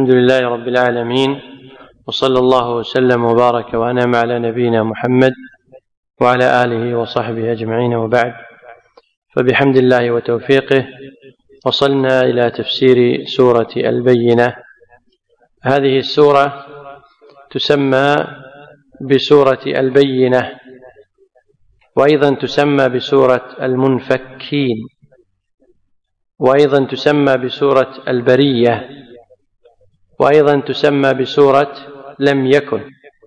الحمد لله رب العالمين، وصلى الله وسلم وبارك وأنعم على نبينا محمد وعلى آله وصحبه أجمعين، وبعد. فبحمد الله وتوفيقه وصلنا إلى تفسير سورة البينة. هذه السورة تسمى بسورة البينة، وأيضا تسمى بسورة المنفكين، وأيضا تسمى بسورة البرية، وأيضا تسمى بسورة لم يكن،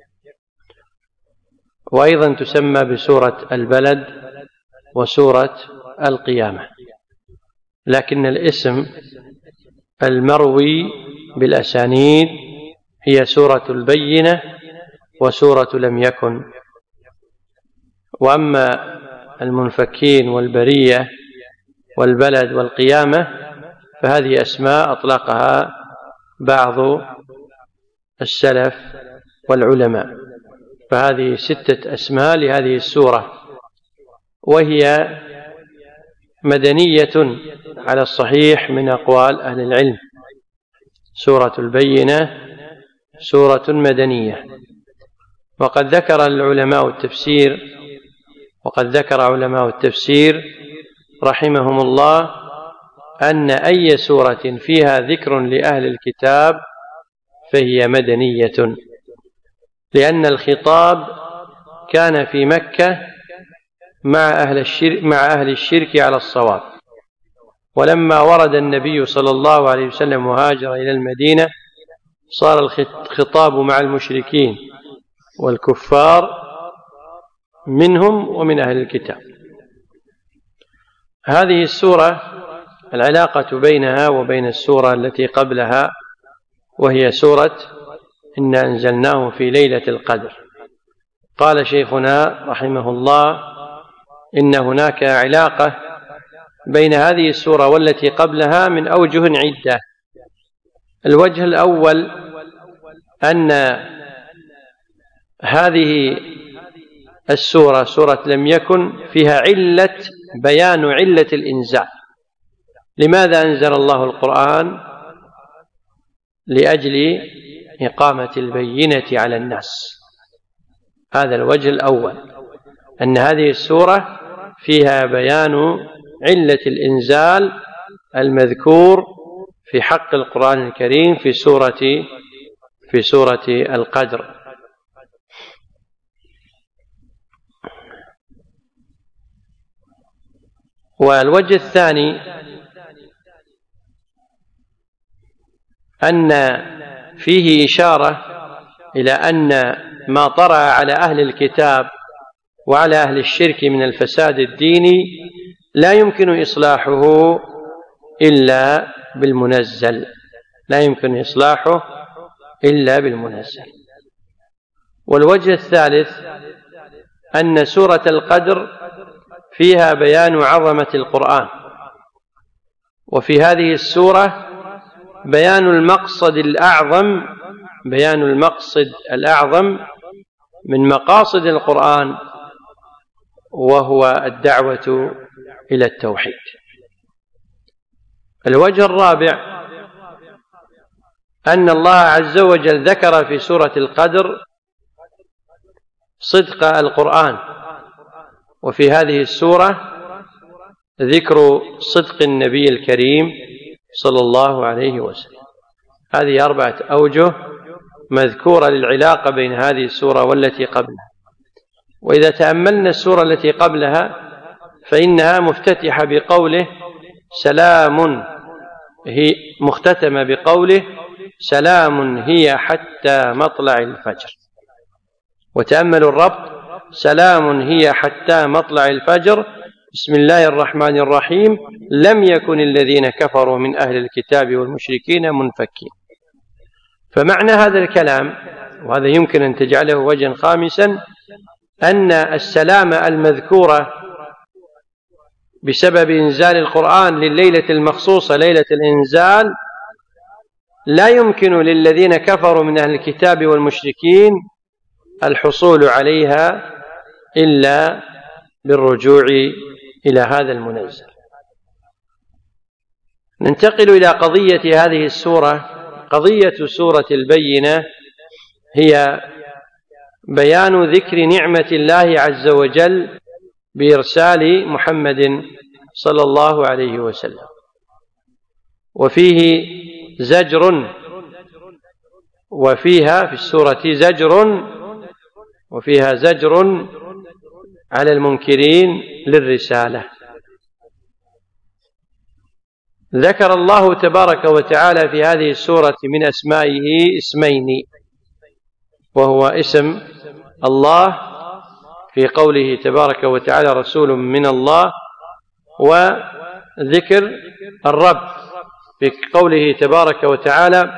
وأيضا تسمى بسورة البلد وسورة القيامة. لكن الاسم المروي بالأسانيد هي سورة البينة وسورة لم يكن. وأما المنفكين والبرية والبلد والقيامة فهذه أسماء أطلقها بعض السلف والعلماء، فهذه 6 أسماء لهذه السورة، وهي مدنية على الصحيح من أقوال أهل العلم. سورة البينة سورة مدنية. وقد ذكر علماء التفسير رحمهم الله أن أي سورة فيها ذكر لأهل الكتاب فهي مدنية، لأن الخطاب كان في مكة مع أهل الشرك على الصواب، ولما ورد النبي صلى الله عليه وسلم وهاجر إلى المدينة صار الخطاب مع المشركين والكفار منهم ومن أهل الكتاب. هذه السورة العلاقة بينها وبين السورة التي قبلها، وهي سورة إنا أنزلناه في ليلة القدر. قال شيخنا رحمه الله إن هناك علاقة بين هذه السورة والتي قبلها من أوجه عدة. الوجه الأول أن هذه السورة سورة لم يكن فيها بيان علة الإنزال. لماذا أنزل الله القرآن؟ لأجل إقامة البينة على الناس. هذا الوجه الأول، أن هذه السورة فيها بيان علة الإنزال المذكور في حق القرآن الكريم في سورة القدر. والوجه الثاني أن فيه إشارة إلى أن ما طرأ على أهل الكتاب وعلى أهل الشرك من الفساد الديني لا يمكن إصلاحه إلا بالمنزل. والوجه الثالث أن سورة القدر فيها بيان عظمة القرآن، وفي هذه السورة بيان المقصد الأعظم من مقاصد القرآن، وهو الدعوة إلى التوحيد. الوجه الرابع أن الله عز وجل ذكر في سورة القدر صدق القرآن، وفي هذه السورة ذكر صدق النبي الكريم صلى الله عليه وسلم. هذه 4 أوجه مذكورة للعلاقة بين هذه السورة والتي قبلها. وإذا تأملنا السورة التي قبلها فإنها مختتمة بقوله سلام هي حتى مطلع الفجر. وتأملوا الربط: سلام هي حتى مطلع الفجر، بسم الله الرحمن الرحيم، لم يكن الذين كفروا من أهل الكتاب والمشركين منفكين. فمعنى هذا الكلام، وهذا يمكن أن تجعله وجها خامسا، أن السلامة المذكورة بسبب إنزال القرآن لليلة المخصوصة ليلة الإنزال لا يمكن للذين كفروا من أهل الكتاب والمشركين الحصول عليها إلا بالرجوع إلى هذا المنزل. ننتقل إلى قضية هذه السورة قضية سورة البينة هي بيان ذكر نعمة الله عز وجل بإرسال محمد صلى الله عليه وسلم، وفيه زجر، وفيها في السورة زجر، وفيها زجر على المنكرين للرسالة. ذكر الله تبارك وتعالى في هذه السورة من أسمائه اسمين، وهو اسم الله في قوله تبارك وتعالى رسول من الله، وذكر الرب في قوله تبارك وتعالى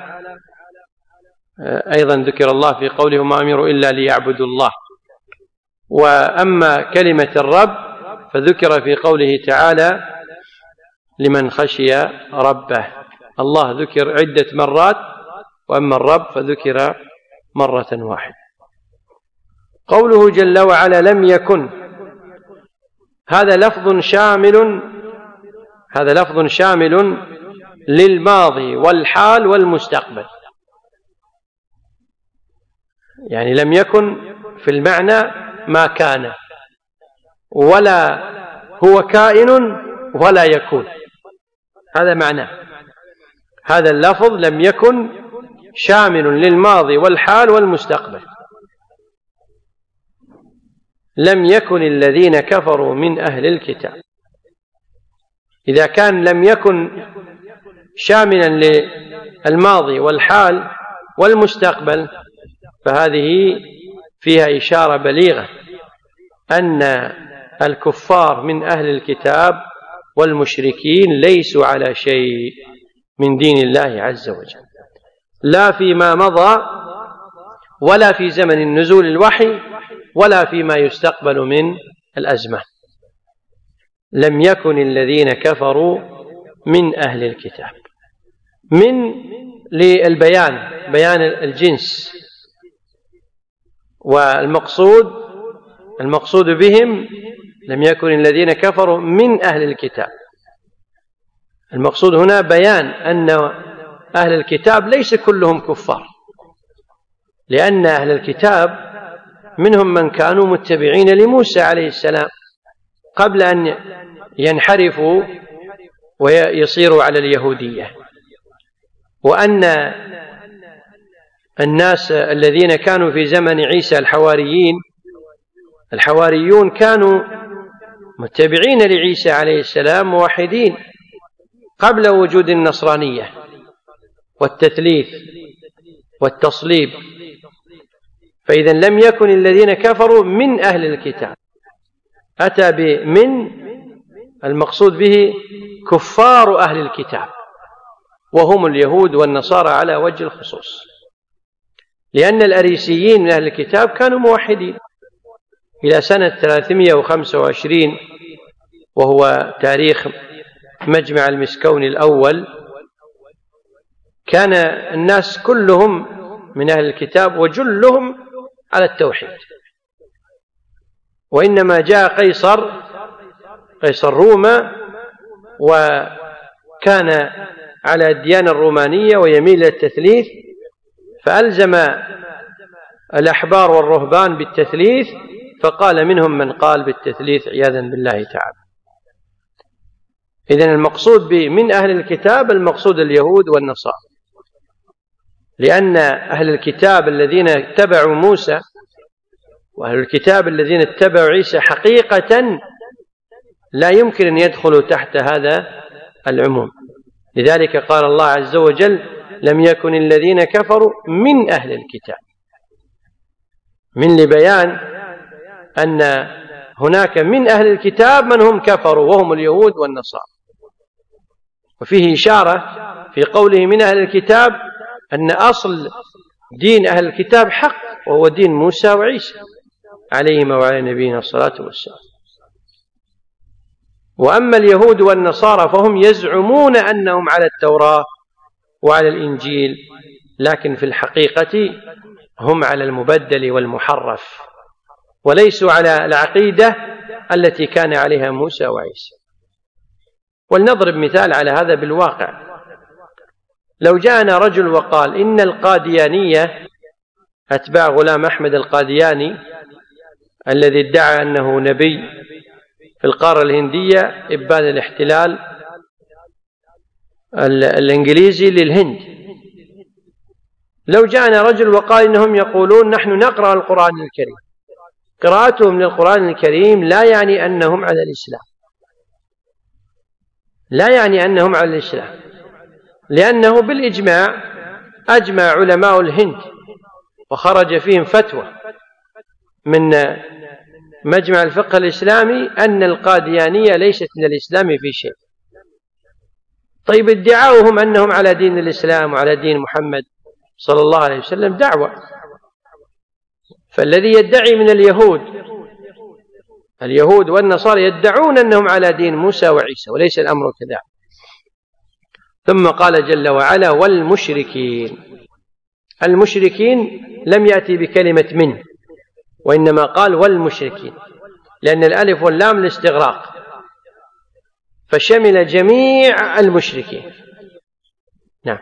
أيضا ذكر الله في قوله ما أمروا إلا ليعبدوا الله. وأما كلمة الرب فذكر في قوله تعالى لمن خشي ربه. الله ذكر عدة مرات، وأما الرب فذكر مرة واحدة. قوله جل وعلا لم يكن، هذا لفظ شامل للماضي والحال والمستقبل. يعني لم يكن في المعنى ما كان، ولا هو كائن ولا يكون، هذا معناه. هذا اللفظ لم يكن شامل للماضي والحال والمستقبل. لم يكن الذين كفروا من أهل الكتاب. إذا كان لم يكن شاملا للماضي والحال والمستقبل فهذه فيها إشارة بليغة أن الكفار من أهل الكتاب والمشركين ليسوا على شيء من دين الله عز وجل، لا فيما مضى ولا في زمن نزول الوحي ولا فيما يستقبل من الأزمان. لم يكن الذين كفروا من أهل الكتاب. من للبيان، بيان الجنس، والمقصود بهم لم يكن الذين كفروا من أهل الكتاب. المقصود هنا بيان أن أهل الكتاب ليس كلهم كفار، لأن أهل الكتاب منهم من كانوا متبعين لموسى عليه السلام قبل أن ينحرفوا ويصيروا على اليهودية، وأن الناس الذين كانوا في زمن عيسى الحواريون كانوا متبعين لعيسى عليه السلام موحدين قبل وجود النصرانية والتثليث والتصليب. فإذا لم يكن الذين كفروا من أهل الكتاب، أتى بمن المقصود به كفار أهل الكتاب، وهم اليهود والنصارى على وجه الخصوص، لأن الأريسيين من أهل الكتاب كانوا موحدين إلى سنة 325، وهو تاريخ مجمع المسكون الأول. كان الناس كلهم من أهل الكتاب وجلهم على التوحيد، وإنما جاء قيصر روما وكان على الديانة الرومانية ويميل إلى التثليث، فألزم الأحبار والرهبان بالتثليث، فقال منهم من قال بالتثليث عياذا بالله تعالى. إذن المقصود من أهل الكتاب المقصود اليهود والنصارى، لأن أهل الكتاب الذين اتبعوا موسى وأهل الكتاب الذين اتبعوا عيسى حقيقة لا يمكن أن يدخلوا تحت هذا العموم. لذلك قال الله عز وجل لم يكن الذين كفروا من أهل الكتاب، من لبيان أن هناك من أهل الكتاب من هم كفروا وهم اليهود والنصارى. وفيه إشارة في قوله من أهل الكتاب أن أصل دين أهل الكتاب حق، وهو دين موسى وعيسى عليهما وعلى نبينا الصلاة والسلام. وأما اليهود والنصارى فهم يزعمون أنهم على التوراة وعلى الإنجيل، لكن في الحقيقة هم على المبدل والمحرف، وليسوا على العقيدة التي كان عليها موسى وعيسى. ولنضرب مثال على هذا بالواقع. لو جاءنا رجل وقال إن القاديانية أتباع غلام أحمد القادياني الذي ادعى أنه نبي في القارة الهندية إبان الاحتلال الإنجليزي للهند، لو جاءنا رجل وقال إنهم يقولون نحن نقرأ القرآن الكريم، قراءتهم للقرآن الكريم لا يعني أنهم على الإسلام، لا يعني أنهم على الإسلام، لأنه بالإجماع أجمع علماء الهند وخرج فيهم فتوى من مجمع الفقه الإسلامي أن القاديانية ليست من الإسلام في شيء. طيب ادعاؤهم أنهم على دين الإسلام وعلى دين محمد صلى الله عليه وسلم دعوة، فالذي يدعي من اليهود والنصارى يدعون أنهم على دين موسى وعيسى، وليس الأمر كذلك. ثم قال جل وعلا المشركين لم يأتي بكلمة من، وإنما قال والمشركين، لأن الألف واللام الاستغراق، فشمل جميع المشركين. نعم.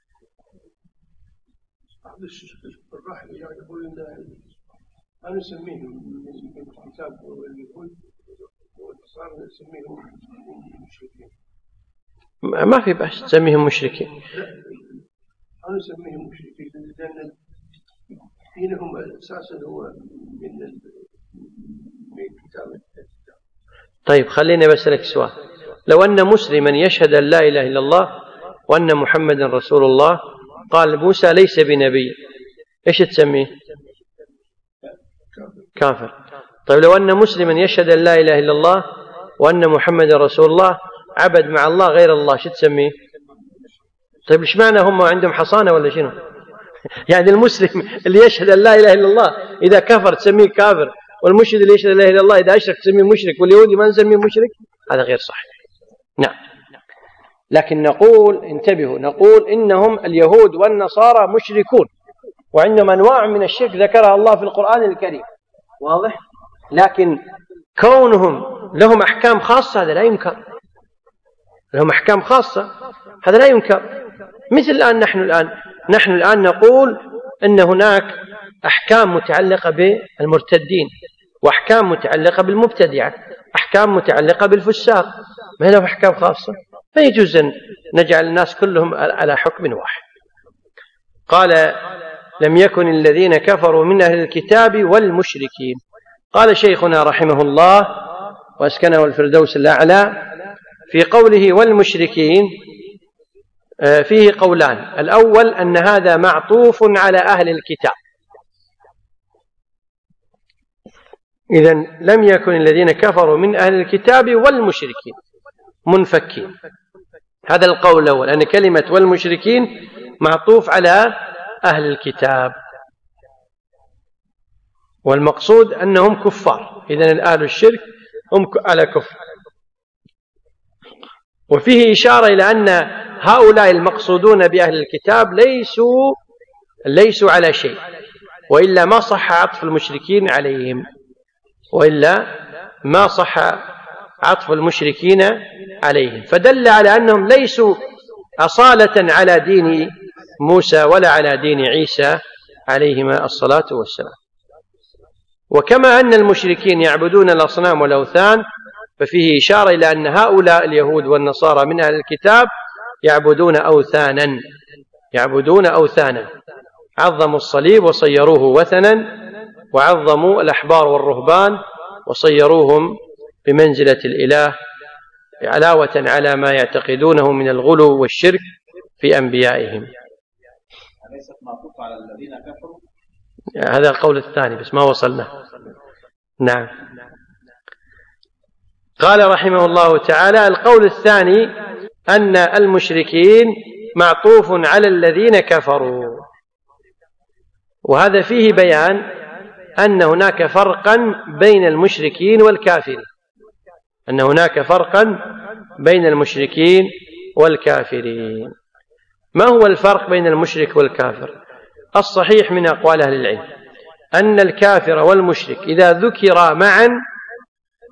أنا نسميهم الكتاب واليهود والنصارى نسميهم مشركين. ما في بأس تسميهم مشركين. أنا نسميهم مشركين لأن دينهم أساسا هو من الكتاب. طيب خليني بسألك سؤال، لو أن مسلما يشهد أن لا إله إلا الله وأن محمدا رسول الله قال موسى ليس بنبي، إيش تسميه؟ كافر. طيب لو أن مسلما يشهد أن لا إله إلا الله وأن محمدا رسول الله عبد مع الله غير الله، شو تسميه؟ طيب إيش معنى هم عندهم حصانة ولا شنو؟ يعني المسلم اللي يشهد أن لا إله إلا الله إذا كفر تسميه كافر، والمشرك اللي يشهد أن لا إله إلا الله إذا أشرك تسميه مشرك، واليهودي ما نسميه مشرك؟ هذا غير صحيح. نعم. لكن نقول انتبهوا، نقول إنهم اليهود والنصارى مشركون، وعندهم أنواع من الشرك ذكرها الله في القرآن الكريم، واضح؟ لكن كونهم لهم أحكام خاصة هذا لا ينكر، لهم أحكام خاصة هذا لا ينكر. مثل الآن نحن الآن نقول أن هناك أحكام متعلقة بالمرتدين، وأحكام متعلقة بالمبتدعة، أحكام متعلقة بالفساق، ما لهم أحكام خاصة، ما يجوز أن نجعل الناس كلهم على حكم واحد. قال لم يكن الذين كفروا من أهل الكتاب والمشركين. قال شيخنا رحمه الله وأسكنه الفردوس الأعلى في قوله والمشركين فيه قولان، الأول أن هذا معطوف على أهل الكتاب، إذن لم يكن الذين كفروا من أهل الكتاب والمشركين منفكين، هذا القول الأول، أن كلمة والمشركين معطوف على أهل الكتاب، والمقصود أنهم كفار، إذن أهل الشرك هم على كفر. وفيه إشارة إلى أن هؤلاء المقصودون بأهل الكتاب ليسوا على شيء، وإلا ما صح عطف المشركين عليهم، وإلا ما صح عطف المشركين عليهم، فدل على أنهم ليسوا أصالة على دين موسى ولا على دين عيسى عليهما الصلاة والسلام. وكما أن المشركين يعبدون الأصنام والأوثان، ففيه إشارة إلى أن هؤلاء اليهود والنصارى من أهل الكتاب يعبدون أوثانا، عظموا الصليب وصيروه وثنا، وعظموا الأحبار والرهبان وصيروهم بمنزلة الإله، علاوة على ما يعتقدونه من الغلو والشرك في أنبيائهم. أليست معطوفة على الذين كفروا؟ هذا القول الثاني بس ما وصلنا. نعم. قال رحمه الله تعالى القول الثاني أن المشركين معطوف على الذين كفروا، وهذا فيه بيان أن هناك فرقا بين المشركين والكافرين، أن هناك فرقا بين المشركين والكافرين. ما هو الفرق بين المشرك والكافر؟ الصحيح من أقوال أهل العلم أن الكافر والمشرك إذا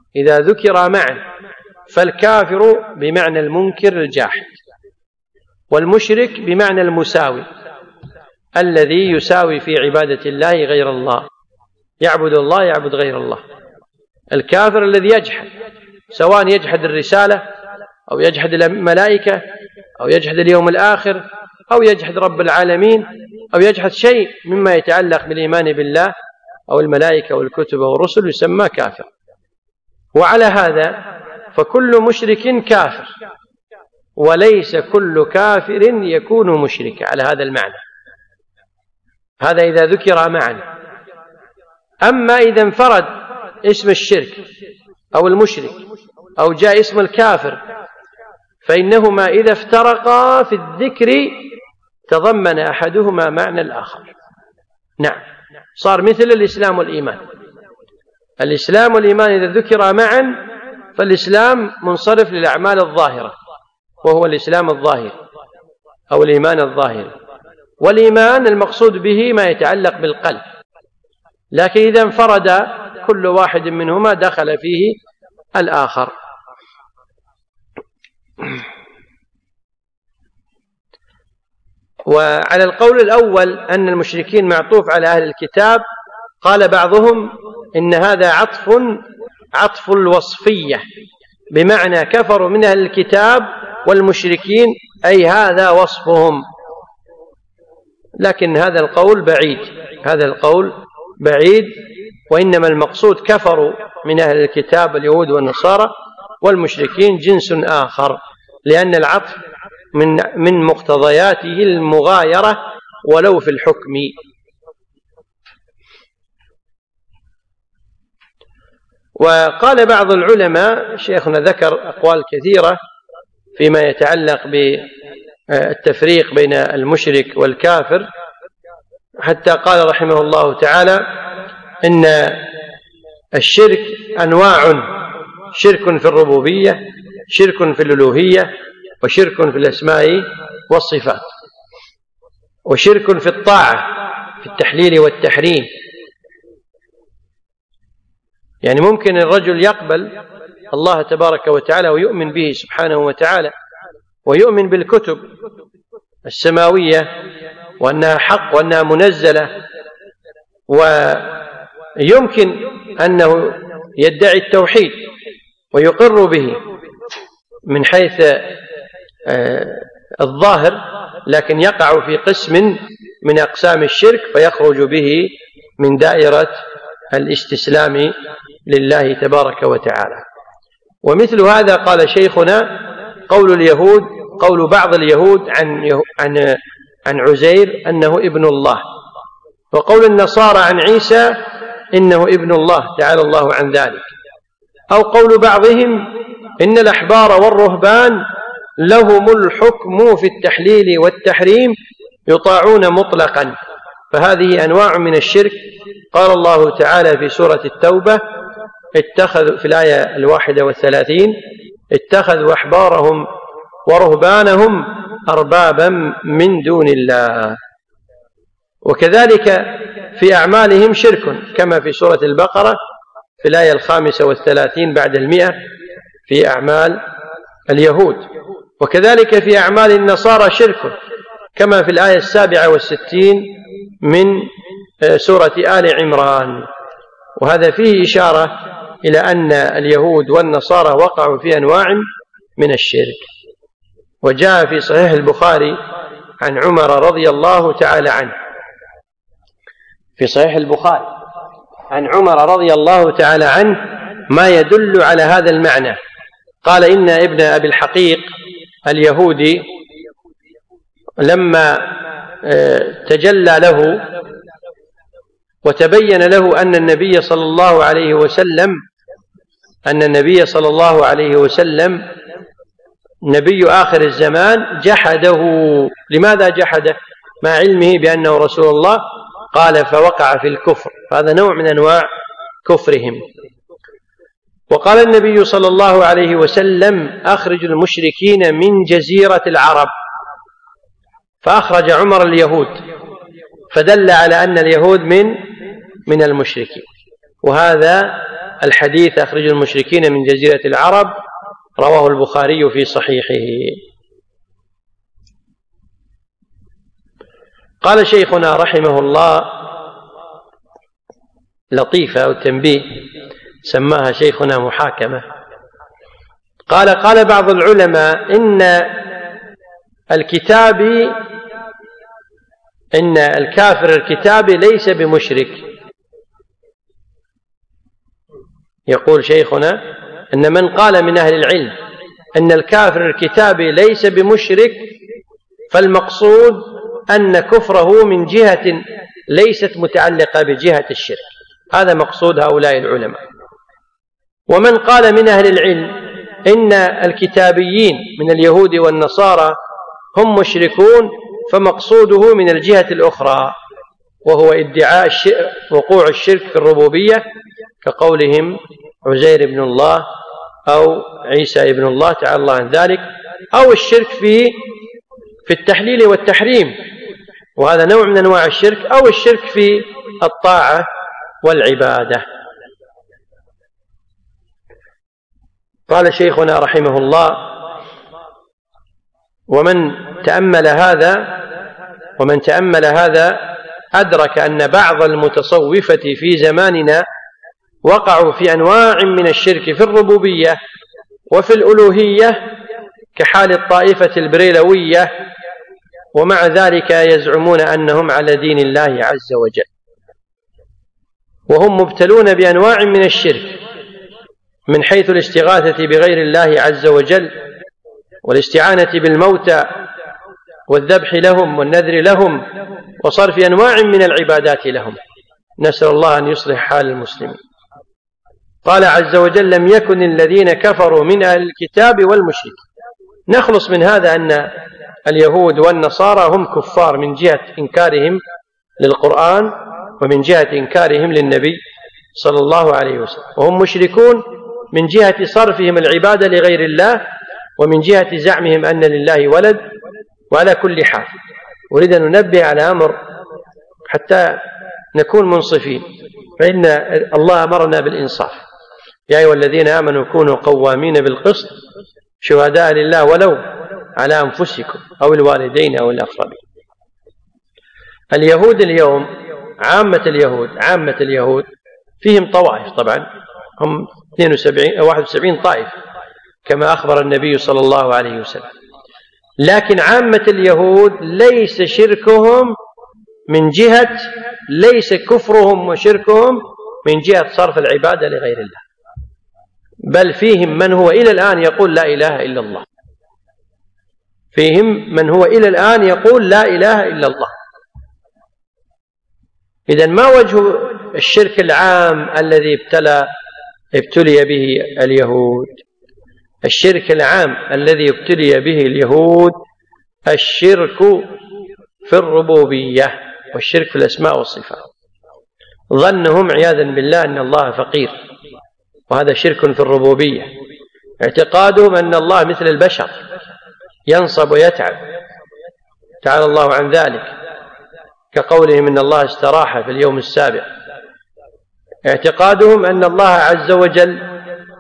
ذكر معا فالكافر بمعنى المنكر الجاحد، والمشرك بمعنى المساوي، الذي يساوي في عبادة الله غير الله، يعبد الله يعبد غير الله. الكافر الذي يجحد، سواء يجحد الرسالة أو يجحد الملائكة أو يجحد اليوم الآخر أو يجحد رب العالمين أو يجحد شيء مما يتعلق بالإيمان بالله أو الملائكة والكتب والرسل، يسمى كافر. وعلى هذا فكل مشرك كافر، وليس كل كافر يكون مشركا، على هذا المعنى. هذا إذا ذكر معا. أما إذا انفرد اسم الشرك أو المشرك أو جاء اسم الكافر، فإنهما إذا افترقا في الذكر تضمن أحدهما معنى الآخر. نعم، صار مثل الإسلام والإيمان. الإسلام والإيمان إذا ذكرا معا فالإسلام منصرف للأعمال الظاهرة، وهو الإسلام الظاهر أو الإيمان الظاهر، والإيمان المقصود به ما يتعلق بالقلب. لكن إذا انفرد كل واحد منهما دخل فيه الآخر. وعلى القول الأول أن المشركين معطوف على أهل الكتاب، قال بعضهم إن هذا عطف الوصفية، بمعنى كفروا من أهل الكتاب والمشركين، أي هذا وصفهم. لكن هذا القول بعيد، هذا القول بعيد، وإنما المقصود كفروا من أهل الكتاب اليهود والنصارى، والمشركين جنس آخر، لأن العطف من مقتضياته المغايرة ولو في الحكم. وقال بعض العلماء، شيخنا ذكر أقوال كثيرة فيما يتعلق بالتفريق بين المشرك والكافر، حتى قال رحمه الله تعالى إن الشرك أنواع: شرك في الربوبية، شرك في الألوهية، وشرك في الأسماء والصفات، وشرك في الطاعة في التحليل والتحريم. يعني ممكن الرجل يقبل الله تبارك وتعالى ويؤمن به سبحانه وتعالى، ويؤمن بالكتب السماوية وأنها حق وأنها منزلة، ويمكن أنه يدعي التوحيد ويقر به من حيث الظاهر، لكن يقع في قسم من أقسام الشرك فيخرج به من دائرة الاستسلام لله تبارك وتعالى. ومثل هذا قال شيخنا قول بعض اليهود عن عزير أنه ابن الله، وقول النصارى عن عيسى إنه ابن الله تعالى الله عن ذلك، أو قول بعضهم إن الأحبار والرهبان لهم الحكم في التحليل والتحريم يطاعون مطلقا، فهذه أنواع من الشرك. قال الله تعالى في سورة التوبة اتخذوا في الآية 31: اتخذوا أحبارهم ورهبانهم أربابا من دون الله. وكذلك في أعمالهم شرك، كما في سورة البقرة في الآية 35 بعد 100 في أعمال اليهود. وكذلك في أعمال النصارى شرك، كما في الآية 67 من سورة آل عمران. وهذا فيه إشارة إلى أن اليهود والنصارى وقعوا في أنواع من الشرك. وجاء في صحيح البخاري عن عمر رضي الله تعالى عنه، في صحيح البخاري عن عمر رضي الله تعالى عنه ما يدل على هذا المعنى. قال إن ابن أبي الحقيق اليهودي لما تجلى له وتبين له أن النبي صلى الله عليه وسلم نبي آخر الزمان، جحده. لماذا جحده مع علمه بأنه رسول الله؟ قال فوقع في الكفر، هذا نوع من أنواع كفرهم. وقال النبي صلى الله عليه وسلم أخرج المشركين من جزيرة العرب، فأخرج عمر اليهود، فدل على أن اليهود من المشركين. وهذا الحديث أخرج المشركين من جزيرة العرب رواه البخاري في صحيحه. قال شيخنا رحمه الله لطيفة أو تنبيه سماها شيخنا محاكمة. قال بعض العلماء إن الكافر الكتابي ليس بمشرك. يقول شيخنا إن من قال من أهل العلم أن الكافر الكتابي ليس بمشرك فالمقصود أن كفره من جهة ليست متعلقة بجهة الشرك، هذا مقصود هؤلاء العلماء. ومن قال من أهل العلم إن الكتابيين من اليهود والنصارى هم مشركون فمقصوده من الجهة الأخرى، وهو ادعاء وقوع الشرك في الربوبية كقولهم عزير ابن الله أو عيسى ابن الله تعالى الله عن ذلك، أو الشرك في التحليل والتحريم، وهذا نوع من أنواع الشرك، أو الشرك في الطاعة والعبادة. قال شيخنا رحمه الله: ومن تأمل هذا أدرك أن بعض المتصوفة في زماننا وقعوا في أنواع من الشرك في الربوبية وفي الألوهية كحال الطائفة البريلوية، ومع ذلك يزعمون أنهم على دين الله عز وجل، وهم مبتلون بأنواع من الشرك من حيث الاستغاثة بغير الله عز وجل والاستعانة بالموتى والذبح لهم والنذر لهم وصرف أنواع من العبادات لهم. نسأل الله أن يصلح حال المسلمين. قال عز وجل: لم يكن الذين كفروا من أهل الكتاب والمشركين. نخلص من هذا أن اليهود والنصارى هم كفار من جهة إنكارهم للقرآن ومن جهة إنكارهم للنبي صلى الله عليه وسلم، وهم مشركون من جهة صرفهم العبادة لغير الله ومن جهة زعمهم أن لله ولد. وعلى كل حال أريد أن ننبه على أمر حتى نكون منصفين، فإن الله أمرنا بالإنصاف: يا أيها الذين آمنوا كونوا قوامين بالقسط شهداء لله ولو على أنفسكم أو الوالدين أو الأقربين. اليهود اليوم عامة اليهود فيهم طوائف، طبعا هم 71 طائفة كما أخبر النبي صلى الله عليه وسلم، لكن عامة اليهود ليس كفرهم وشركهم من جهة صرف العبادة لغير الله، بل فيهم من هو إلى الآن يقول لا إله إلا الله. إذن ما وجه الشرك العام الذي ابتلي به اليهود؟ الشرك العام الذي ابتلي به اليهود الشرك في الربوبية والشرك في الأسماء والصفات. ظنهم عياذا بالله أن الله فقير، وهذا شرك في الربوبية. اعتقادهم أن الله مثل البشر ينصب ويتعب، تعالى الله عن ذلك، كقولهم إن الله استراح في اليوم السابع. اعتقادهم أن الله عز وجل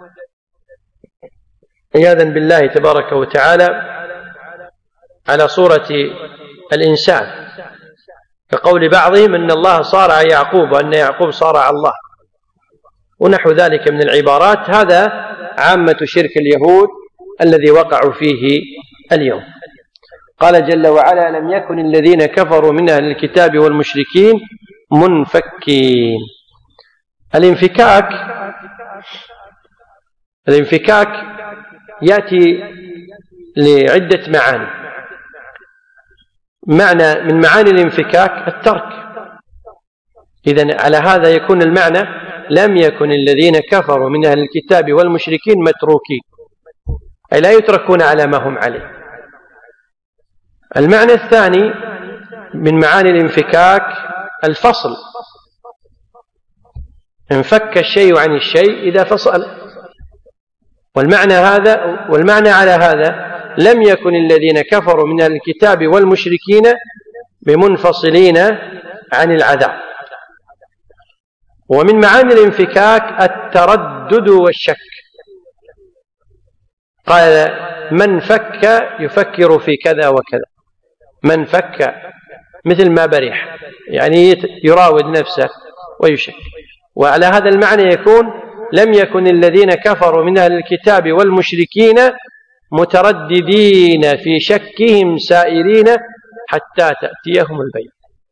عياذا بالله تبارك وتعالى على صورة الإنسان، كقول بعضهم أن الله صارع يعقوب وأن يعقوب صارع الله، ونحو ذلك من العبارات. هذا عامة شرك اليهود الذي وقعوا فيه اليوم. قال جل وعلا: لم يكن الذين كفروا من أهل الكتاب والمشركين منفكين. الانفكاك يأتي لعدة معاني. معنى من معاني الانفكاك الترك. إذن على هذا يكون المعنى: لم يكن الذين كفروا من أهل الكتاب والمشركين متروكين، أي لا يتركون على ما هم عليه. المعنى الثاني من معاني الانفكاك الفصل، انفك الشيء عن الشيء إذا فصل. والمعنى على هذا: لم يكن الذين كفروا من الكتاب والمشركين بمنفصلين عن العذاب. ومن معاني الانفكاك التردد والشك. قال: من فك يفكر في كذا وكذا. من فك مثل ما برح، يعني يراود نفسه ويشك. وعلى هذا المعنى يكون لم يكن الذين كفروا من أهل الكتاب والمشركين مترددين في شكهم سائرين حتى تأتيهم البينة.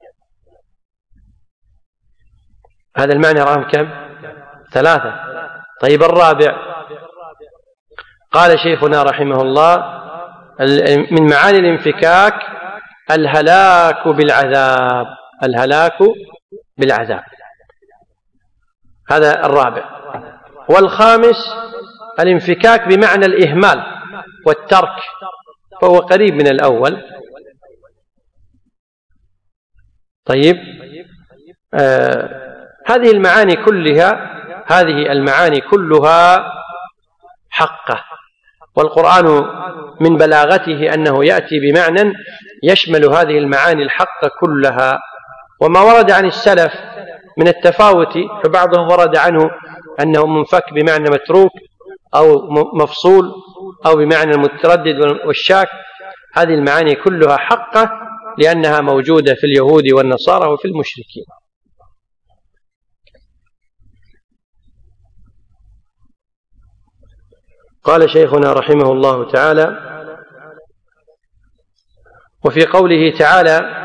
هذا المعنى رقم كم؟ 3. طيب الرابع، قال شيخنا رحمه الله من معاني الانفكاك الهلاك بالعذاب. الهلاك بالعذاب، هذا الرابع. والخامس الانفكاك بمعنى الإهمال والترك، فهو قريب من الأول. طيب هذه المعاني كلها حقة، والقرآن من بلاغته أنه يأتي بمعنى يشمل هذه المعاني الحقة كلها. وما ورد عن السلف من التفاوت، فبعضهم ورد عنه أنه منفك بمعنى متروك أو مفصول أو بمعنى المتردد والشاك. هذه المعاني كلها حقة لأنها موجودة في اليهود والنصارى وفي المشركين. قال شيخنا رحمه الله تعالى: وفي قوله تعالى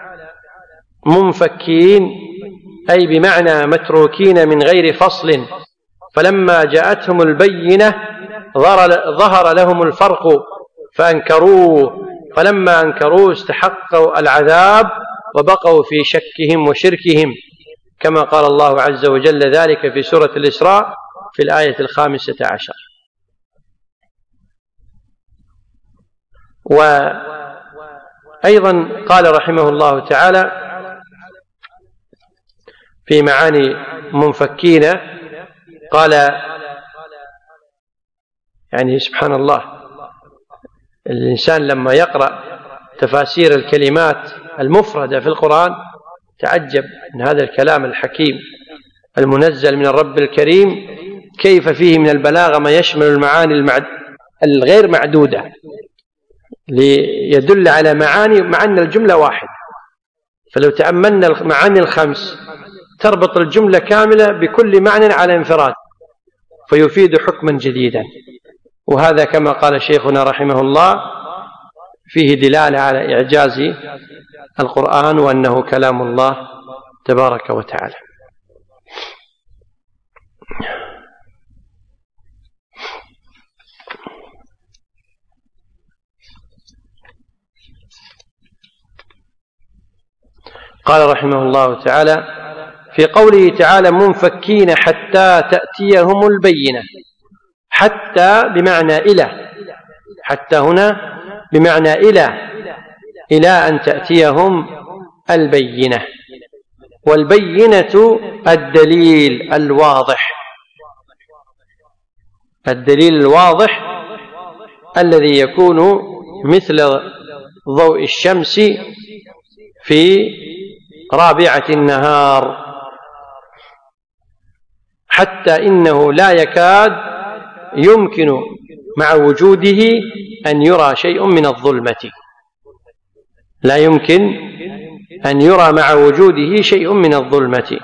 منفكين أي بمعنى متروكين من غير فصل، فلما جاءتهم البينة ظهر لهم الفرق فأنكروه، فلما أنكروه استحقوا العذاب وبقوا في شكهم وشركهم، كما قال الله عز وجل ذلك في سورة الإسراء في الآية 15. وأيضا قال رحمه الله تعالى في معاني منفكين، قال يعني سبحان الله، الإنسان لما يقرأ تفاسير الكلمات المفردة في القرآن تعجب من هذا الكلام الحكيم المنزل من الرب الكريم، كيف فيه من البلاغة ما يشمل المعاني الغير معدودة، ليدل على معاني مع أن الجملة واحد. فلو تأملنا المعاني الخمس تربط الجملة كاملة بكل معنى على انفراد، فيفيد حكما جديدا. وهذا كما قال شيخنا رحمه الله فيه دلالة على إعجاز القرآن وأنه كلام الله تبارك وتعالى. قال رحمه الله تعالى في قوله تعالى منفكين حتى تأتيهم البينة. حتى بمعنى إلى، حتى هنا بمعنى إلى أن تأتيهم البينة. والبينة الدليل الواضح، الدليل الواضح الذي يكون مثل ضوء الشمس في رابعة النهار، حتى إنه لا يكاد يمكن مع وجوده أن يرى شيء من الظلمة، لا يمكن أن يرى مع وجوده شيء من الظلمة.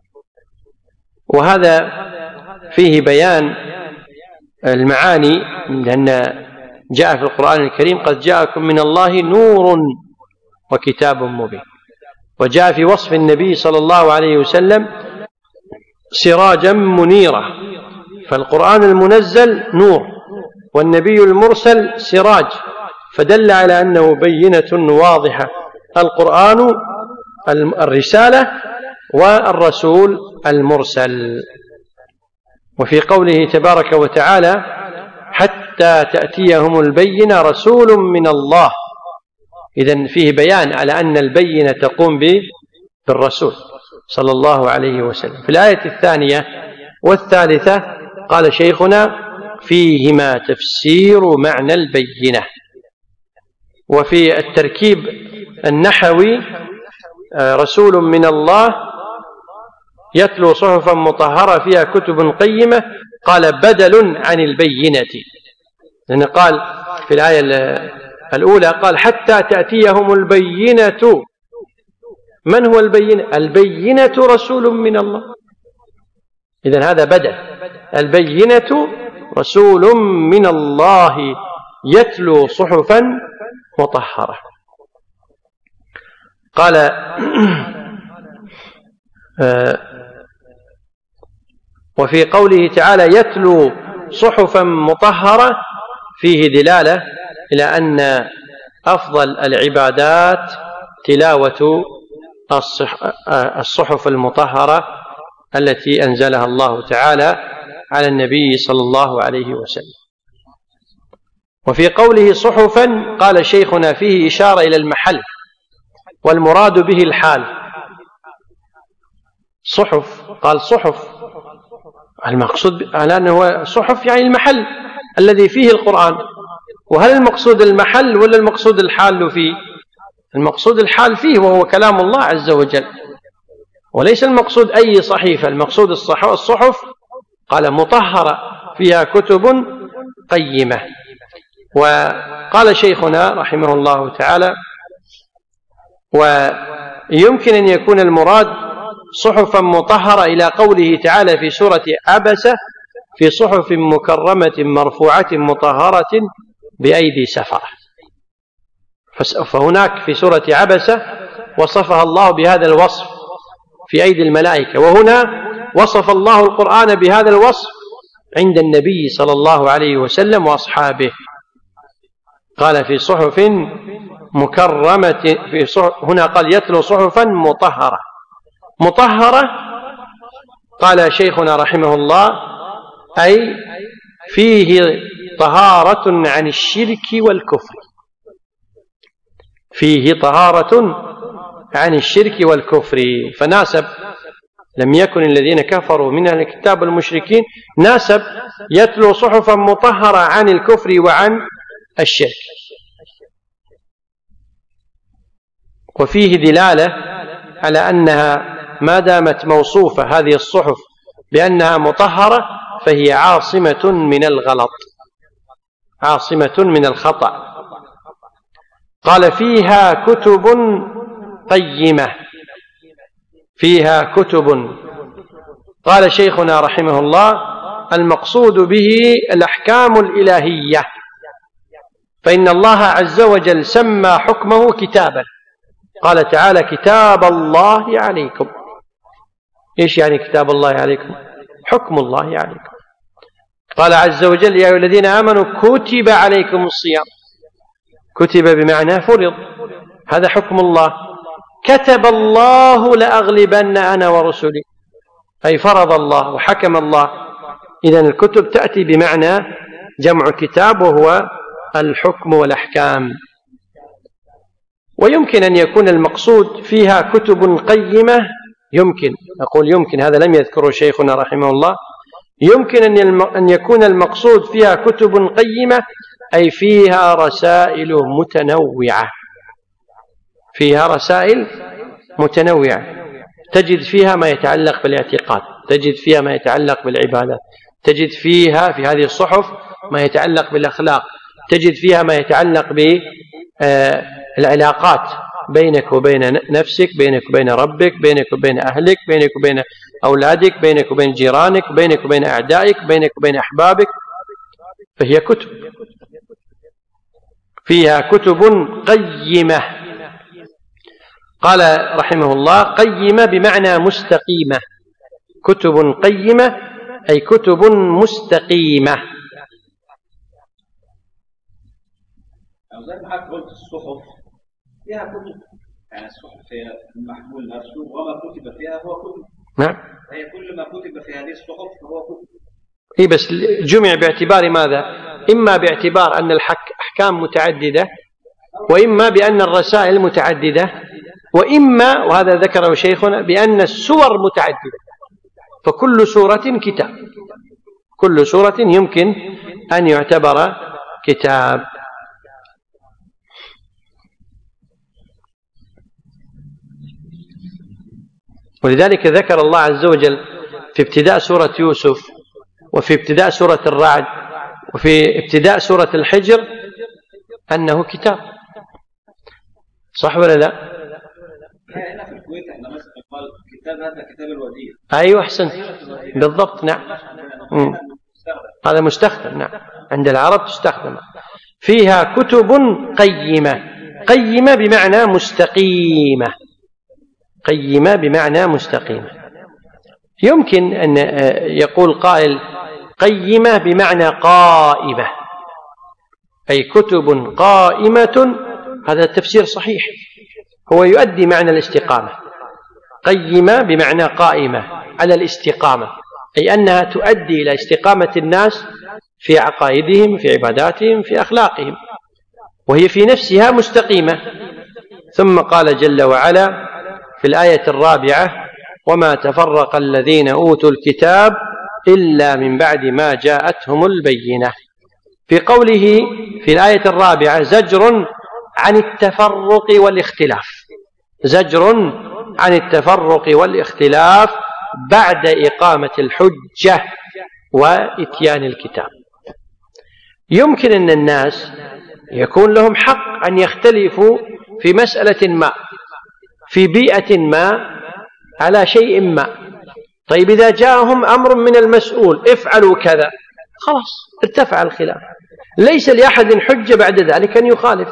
وهذا فيه بيان المعاني، لأن جاء في القرآن الكريم قد جاءكم من الله نور وكتاب مبين، وجاء في وصف النبي صلى الله عليه وسلم سراجا منيرا. فالقرآن المنزل نور والنبي المرسل سراج، فدل على أنه بينة واضحة، القرآن الرسالة والرسول المرسل. وفي قوله تبارك وتعالى حتى تأتيهم البينة رسول من الله، إذن فيه بيان على أن البينة تقوم بالرسول صلى الله عليه وسلم. في الآية 2 والثالثة قال شيخنا فيهما تفسير معنى البينة. وفي التركيب النحوي رسول من الله يتلو صحفا مطهرة فيها كتب قيمة، قال بدل عن البينة، لأن قال في الآية الأولى قال حتى تأتيهم البينة من هو البينة؟ البينة رسول من الله. إذن هذا بدل. البينة رسول من الله يتلو صحفا مطهرة. قال وفي قوله تعالى يتلو صحفا مطهرة فيه دلالة إلى أن أفضل العبادات تلاوة الصحف المطهرة التي أنزلها الله تعالى على النبي صلى الله عليه وسلم. وفي قوله صحفا قال شيخنا فيه إشارة إلى المحل، والمراد به الحال. صحف، قال صحف، المقصود على أنه صحف يعني المحل الذي فيه القرآن. وهل المقصود المحل ولا المقصود الحال فيه؟ المقصود الحال فيه وهو كلام الله عز وجل، وليس المقصود أي صحيفة. المقصود الصحف قال مطهرة فيها كتب قيمة. وقال شيخنا رحمه الله تعالى ويمكن أن يكون المراد صحفا مطهرة إلى قوله تعالى في سورة عبسة في صحف مكرمة مرفوعة مطهرة بأيدي سفرة. فهناك في سورة عبسة وصفها الله بهذا الوصف في أيدي الملائكة، وهنا وصف الله القرآن بهذا الوصف عند النبي صلى الله عليه وسلم وأصحابه. قال في صحف مكرمة هنا قال يتلو صحفا مطهرة. مطهرة قال شيخنا رحمه الله أي فيه طهارة عن الشرك والكفر. فيه طهارة عن الشرك والكفر. فناسب لم يكن الذين كفروا من أهل الكتاب والمشركين، ناسب يتلو صحفا مطهرة عن الكفر وعن الشرك. وفيه دلالة على أنها ما دامت موصوفة هذه الصحف بأنها مطهرة فهي عاصمة من الغلط، عاصمة من الخطأ. قال فيها كتب قيمة. فيها كتب. قال شيخنا رحمه الله المقصود به الأحكام الإلهية، فإن الله عز وجل سمى حكمه كتابا. قال تعالى كتاب الله عليكم. إيش يعني كتاب الله عليكم؟ حكم الله عليكم. قال عز وجل يا أيها الذين آمنوا كتب عليكم الصيام. كتب بمعنى فرض، هذا حكم الله. كتب الله لأغلبن أنا ورسلي، أي فرض الله وحكم الله. إذن الكتب تأتي بمعنى جمع كتاب وهو الحكم والأحكام. ويمكن أن يكون المقصود فيها كتب قيمة. يمكن، أقول يمكن، هذا لم يذكره شيخنا رحمه الله. يمكن أن يكون المقصود فيها كتب قيمة أي فيها رسائل متنوعة. فيها رسائل متنوعة، تجد فيها ما يتعلق بالاعتقاد، تجد فيها ما يتعلق بالعبادات، تجد فيها في هذه الصحف ما يتعلق بالأخلاق، تجد فيها ما يتعلق بالعلاقات بينك وبين نفسك، بينك وبين ربك، بينك وبين أهلك، بينك وبين أولادك، بينك وبين جيرانك، بينك وبين أعدائك، بينك وبين أحبابك. فهي كتب. فيها كتب قيمة. قال رحمه الله قيمة بمعنى مستقيمة. كتب قيمة أي كتب مستقيمة. زي ما حضرتك قلت الصحف فيها كتب، يعني الصحف فيها المحمول المرسوم وما كتب فيها هو كتب. نعم. هي كل ما كتب في هذه الصحف فهو كتب. إيه بس جمع باعتبار ماذا؟ إما باعتبار أن الأحكام متعددة، وإما بأن الرسائل متعددة، وإما وهذا ذكره شيخنا بأن السور متعددة. فكل سورة كتاب، كل سورة يمكن أن يعتبر كتاب. ولذلك ذكر الله عز وجل في ابتداء سورة يوسف وفي ابتداء سورة الرعد وفي ابتداء سورة الحجر أنه كتاب. صح ولا لا؟ هنا في الكويت احنا مثلا قال كتاب هذا كتاب الوديع. أيوة أحسنت بالضبط نعم. هذا مستخدم نعم عند العرب تستخدم. فيها كتب قيمة. قيمة بمعنى مستقيمة. قيمة بمعنى مستقيمة. يمكن أن يقول قائل قيمة بمعنى قائمة أي كتب قائمة. هذا التفسير صحيح هو يؤدي معنى الاستقامة. قيمة بمعنى قائمة على الاستقامة أي أنها تؤدي إلى استقامة الناس في عقائدهم في عباداتهم في أخلاقهم وهي في نفسها مستقيمة. ثم قال جل وعلا في الآية 4 وما تفرق الذين أوتوا الكتاب إلا من بعد ما جاءتهم البينة. في قوله في الآية 4 زجر عن التفرق والاختلاف. زجر عن التفرق والاختلاف بعد إقامة الحجة وإتيان الكتاب. يمكن أن الناس يكون لهم حق أن يختلفوا في مسألة ما في بيئة ما على شيء ما. طيب إذا جاءهم أمر من المسؤول افعلوا كذا خلاص ارتفع الخلاف. ليس لأحد حجة بعد ذلك أن يخالف.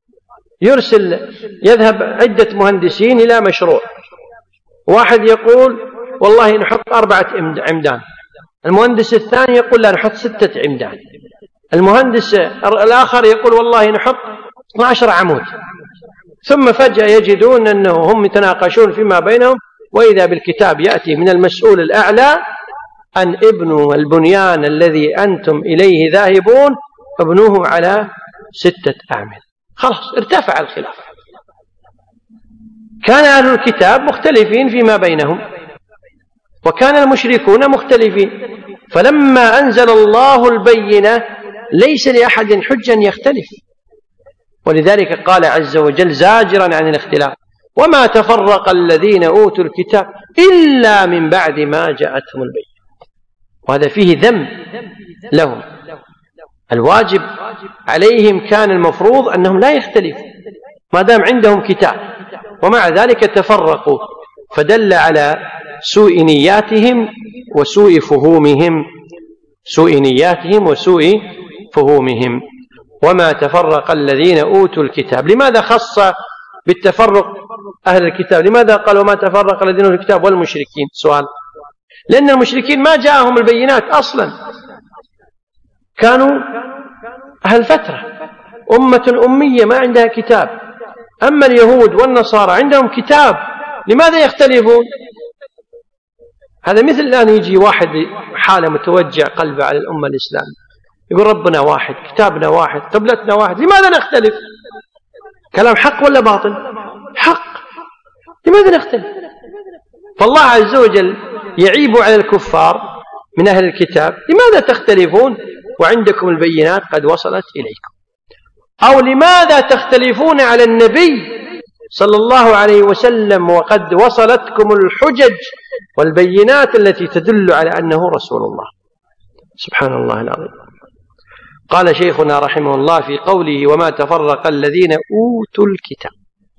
يذهب عدة مهندسين إلى مشروع. واحد يقول والله نحط 4 عمدان. المهندس الثاني يقول لا نحط 6 عمدان. المهندس الآخر يقول والله نحط 12 عمود. ثم فجأة يجدون أنه هم يتناقشون فيما بينهم وإذا بالكتاب يأتي من المسؤول الأعلى أن ابنوا البنيان الذي أنتم إليه ذاهبون ابنوه على 6 أعمدة. خلاص ارتفع الخلاف. كان أهل الكتاب مختلفين فيما بينهم وكان المشركون مختلفين. فلما أنزل الله البينة ليس لأحد حجة يختلف. ولذلك قال عز وجل زاجرا عن الاختلاف وما تفرق الذين أوتوا الكتاب إلا من بعد ما جاءتهم البينة. وهذا فيه ذم لهم. الواجب عليهم كان المفروض أنهم لا يختلفوا ما دام عندهم كتاب ومع ذلك تفرقوا. فدل على سوء نياتهم وسوء فهومهم. سوء نياتهم وسوء فهومهم. وما تفرق الذين أوتوا الكتاب. لماذا خص بالتفرق أهل الكتاب؟ لماذا قال وما تفرق الذين أوتوا الكتاب والمشركين؟ سؤال. لأن المشركين ما جاءهم البينات أصلا. كانوا أهل فترة أمة أمية ما عندها كتاب. أما اليهود والنصارى عندهم كتاب. لماذا يختلفون؟ هذا مثل الآن يجي واحد حالة متوجع قلبه على الأمة الإسلامية يقول ربنا واحد كتابنا واحد قبلتنا واحد لماذا نختلف؟ كلام حق ولا باطل؟ حق. لماذا نختلف؟ فالله عز وجل يعيب على الكفار من أهل الكتاب لماذا تختلفون وعندكم البينات قد وصلت إليكم؟ أو لماذا تختلفون على النبي صلى الله عليه وسلم وقد وصلتكم الحجج والبينات التي تدل على أنه رسول الله؟ سبحان الله العظيم. قال شيخنا رحمه الله في قوله وما تفرق الذين أوتوا الكتاب.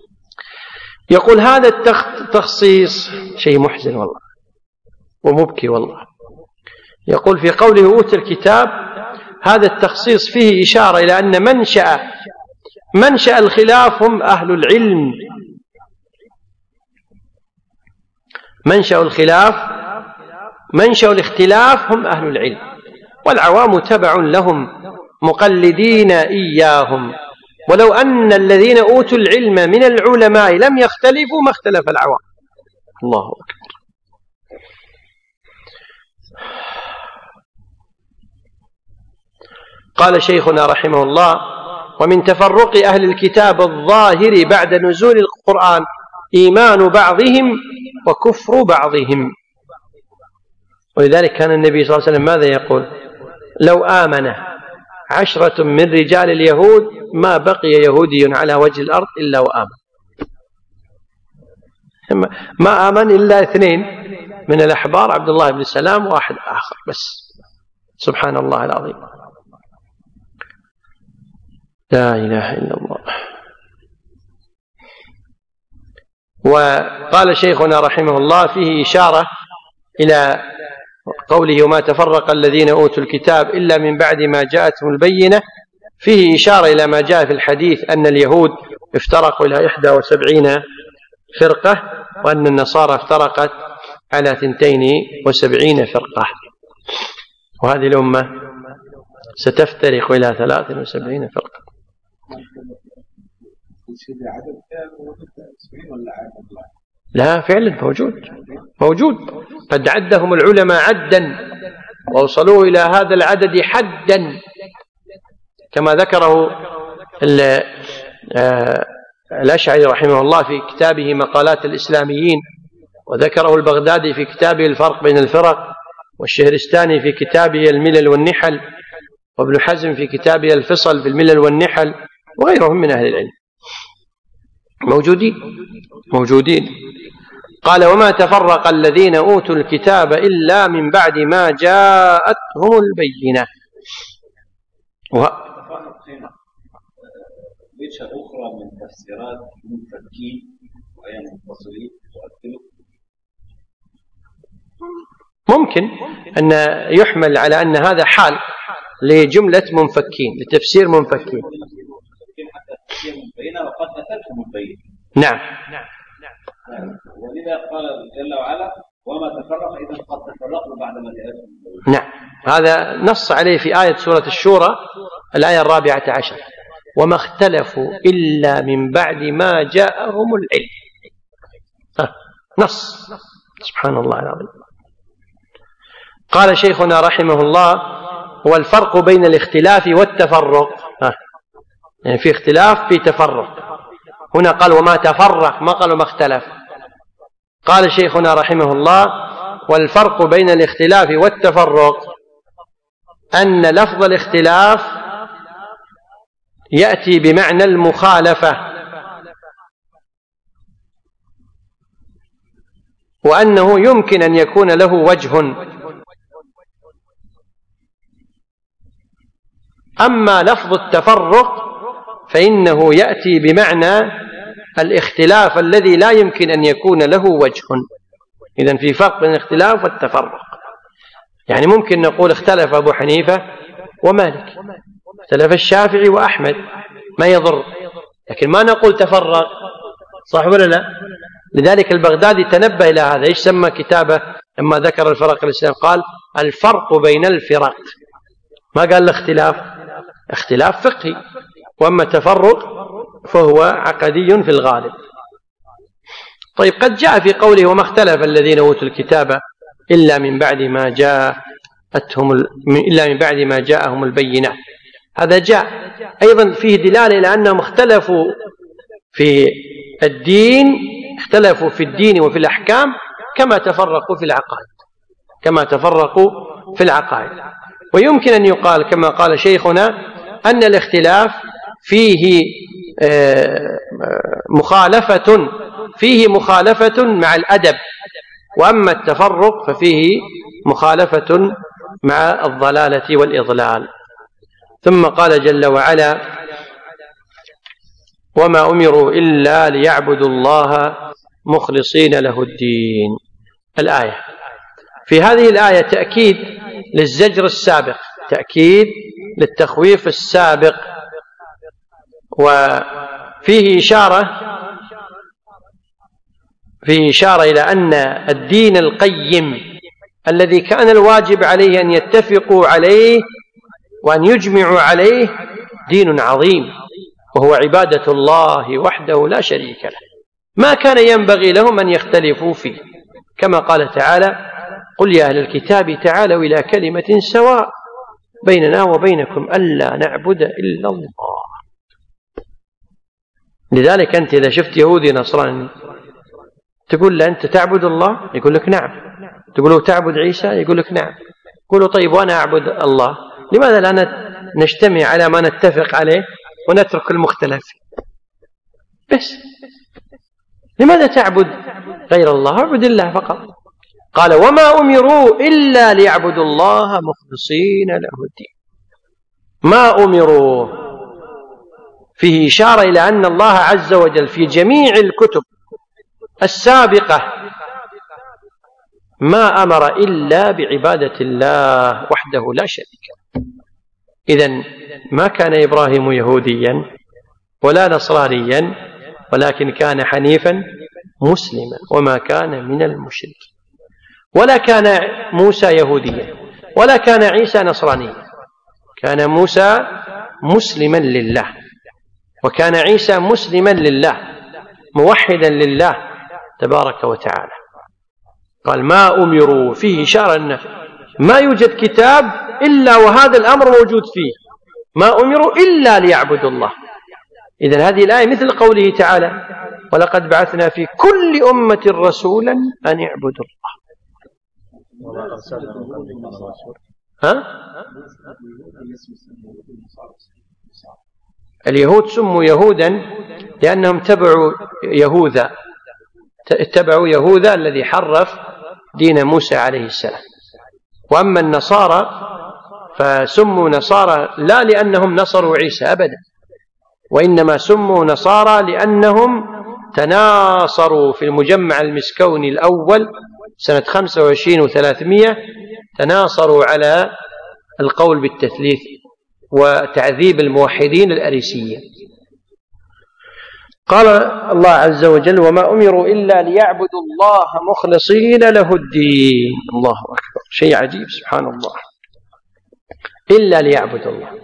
يقول هذا التخصيص شيء محزن والله ومبكي والله. يقول في قوله أوتوا الكتاب هذا التخصيص فيه إشارة إلى أن منشأ الخلاف هم أهل العلم. منشأ الاختلاف هم أهل العلم والعوام تبع لهم مقلدين إياهم. ولو أن الذين أوتوا العلم من العلماء لم يختلفوا ما اختلف العوام. الله أكبر. قال شيخنا رحمه الله ومن تفرق أهل الكتاب الظاهر بعد نزول القرآن إيمان بعضهم وكفر بعضهم. ولذلك كان النبي صلى الله عليه وسلم ماذا يقول؟ لو آمن 10 من رجال اليهود ما بقي يهودي على وجه الأرض إلا وآمن. ما آمن إلا 2 من الأحبار عبد الله بن سلام وواحد آخر بس. سبحان الله العظيم. لا إله إلا الله. وقال شيخنا رحمه الله فيه إشارة إلى قوله وما تفرق الذين أوتوا الكتاب إلا من بعد ما جاءتهم البينة، فيه إشارة إلى ما جاء في الحديث أن اليهود افترقوا إلى 71 فرقة، وأن النصارى افترقت على 72 فرقة، وهذه الأمة ستفترق إلى 73 فرقة. لا فعلا موجود قد عدهم العلماء عدا ووصلوا إلى هذا العدد حدا، كما ذكره الأشعري رحمه الله في كتابه مقالات الإسلاميين، وذكره البغدادي في كتابه الفرق بين الفرق، والشهرستاني في كتابه الملل والنحل، وابن حزم في كتابه الفصل في الملل والنحل، وغيرهم من أهل العلم موجودين. قال وما تفرق الذين أوتوا الكتاب إلا من بعد ما جاءتهم البينة. وجهة أخرى من تفسيرات المنفكين وهي منفصلين ممكن أن يحمل على أن هذا حال لجملة منفكين، لتفسير منفكين. وقد أتتهم البينة. نعم. ولذا قال جل وعلا وما تفرق إذا قد تفرقوا بعد ما جاءتهم البينة. نعم، هذا نص عليه في آية سورة الشورى الآية 14: وما اختلفوا إلا من بعد ما جاءهم العلم. نص، سبحان الله العظيم. قال شيخنا رحمه الله هو الفرق بين الاختلاف والتفرق، يعني في اختلاف في تفرق. هنا قال وما تفرق، ما قال وما اختلف. قال شيخنا رحمه الله والفرق بين الاختلاف والتفرق أن لفظ الاختلاف يأتي بمعنى المخالفة، وأنه يمكن أن يكون له وجه. أما لفظ التفرق فإنه يأتي بمعنى الاختلاف الذي لا يمكن أن يكون له وجه. إذن في فرق بين الاختلاف والتفرق. يعني ممكن نقول اختلف أبو حنيفة ومالك، اختلف الشافعي وأحمد، ما يضر، لكن ما نقول تفرق، صح ولا لا؟ لذلك البغدادي تنبه إلى هذا. إيش سمى كتابه لما ذكر الفرق الإسلام؟ قال الفرق بين الفرق، ما قال الاختلاف، اختلاف فقهي، وأما التفرق فهو عقدي في الغالب. طيب، قد جاء في قوله وما اختلف الذين أوتوا الكتاب إلا من بعد ما جاءهم البينة. هذا جاء أيضا فيه دلالة إلى أنهم اختلفوا في الدين وفي الأحكام كما تفرقوا في العقائد. ويمكن أن يقال كما قال شيخنا أن الاختلاف فيه مخالفة مع الأدب، وأما التفرق ففيه مخالفة مع الضلالة والإضلال. ثم قال جل وعلا وما أمروا إلا ليعبدوا الله مخلصين له الدين. الآية في هذه الآية تأكيد للزجر السابق، تأكيد للتخويف السابق، وفيه إشارة إلى أن الدين القيم الذي كان الواجب عليه أن يتفقوا عليه وأن يجمعوا عليه دين عظيم، وهو عبادة الله وحده لا شريك له، ما كان ينبغي لهم أن يختلفوا فيه، كما قال تعالى قل يا أهل الكتاب تعالوا إلى كلمة سواء بيننا وبينكم ألا نعبد إلا الله. لذلك أنت إذا شفت يهودي نصراني تقول له أنت تعبد الله؟ يقول لك نعم. تقول له تعبد عيسى؟ يقول لك نعم. تقول له طيب وأنا أعبد الله، لماذا لا نجتمع على ما نتفق عليه ونترك المختلف؟ بس لماذا تعبد غير الله؟ اعبد الله فقط. قال وما أمروا إلا ليعبدوا الله مخلصين له الدين. ما أمروا فيه إشارة إلى أن الله عز وجل في جميع الكتب السابقة ما أمر إلا بعبادة الله وحده لا شريك له. إذن ما كان إبراهيم يهوديا ولا نصرانيا، ولكن كان حنيفا مسلما وما كان من المشركين. ولا كان موسى يهوديا ولا كان عيسى نصرانيا، كان موسى مسلما لله وكان عيسى مسلما لله موحدا لله تبارك وتعالى. قال ما أمروا، فيه إشارة أنه ما يوجد كتاب إلا وهذا الأمر موجود فيه، ما أمروا إلا ليعبدوا الله. إذن هذه الآية مثل قوله تعالى ولقد بعثنا في كل أمة رسولا أن اعبدوا الله. اليهود سموا يهودا لأنهم اتبعوا يهوذا الذي حرف دين موسى عليه السلام. وأما النصارى فسموا نصارى لا لأنهم نصروا عيسى أبدا، وإنما سموا نصارى لأنهم تناصروا في المجمع المسكوني الأول سنة 25 و300، تناصروا على القول بالتثليث وتعذيب الموحدين الأريسيين. قال الله عز وجل وما أمروا إلا ليعبدوا الله مخلصين له الدين. الله أكبر، شيء عجيب سبحان الله. إلا ليعبدوا الله،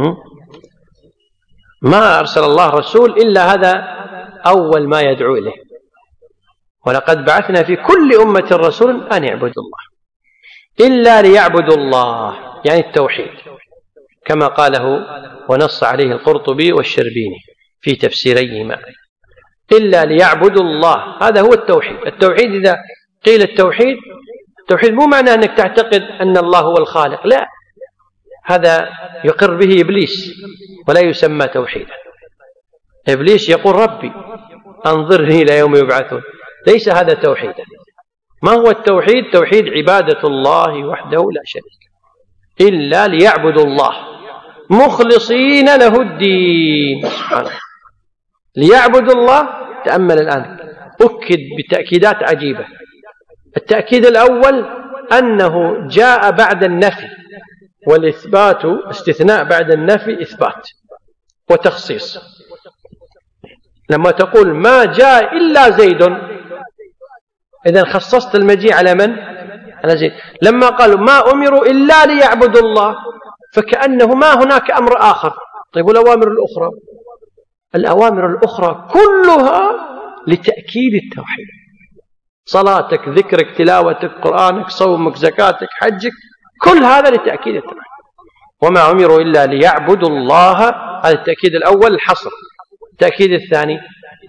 ما أرسل الله رسول إلا هذا أول ما يدعو إليه. ولقد بعثنا في كل أمة رسول أن يعبدوا الله، إلا ليعبدوا الله يعني التوحيد، كما قاله ونص عليه القرطبي والشربيني في تفسيريهما. إلا ليعبدوا الله، هذا هو التوحيد. التوحيد إذا قيل التوحيد مو معناه أنك تعتقد أن الله هو الخالق، لا، هذا يقر به إبليس ولا يسمى توحيدا. إبليس يقول ربي أنظرني إلى يوم يبعثون، ليس هذا توحيدا. ما هو التوحيد؟ توحيد عبادة الله وحده لا شريك، إلا ليعبدوا الله مخلصين له الدين. سبحانه، ليعبدوا الله. تأمل الآن، أكد بتأكيدات عجيبة. التأكيد الأول أنه جاء بعد النفي، والإثبات استثناء بعد النفي إثبات وتخصيص. لما تقول ما جاء إلا زيد، إذن خصصت المجيء على من؟ على زيد. لما قالوا ما أمروا إلا ليعبدوا الله، فكأنه ما هناك أمر آخر. طيب والأوامر الأخرى؟ الأوامر الأخرى كلها لتأكيد التوحيد، صلاتك، ذكرك، تلاوتك، قرآنك، صومك، زكاتك، حجك، كل هذا لتأكيد التوحيد. وما أمروا إلا ليعبدوا الله، هذا التأكيد الأول الحصر. التأكيد الثاني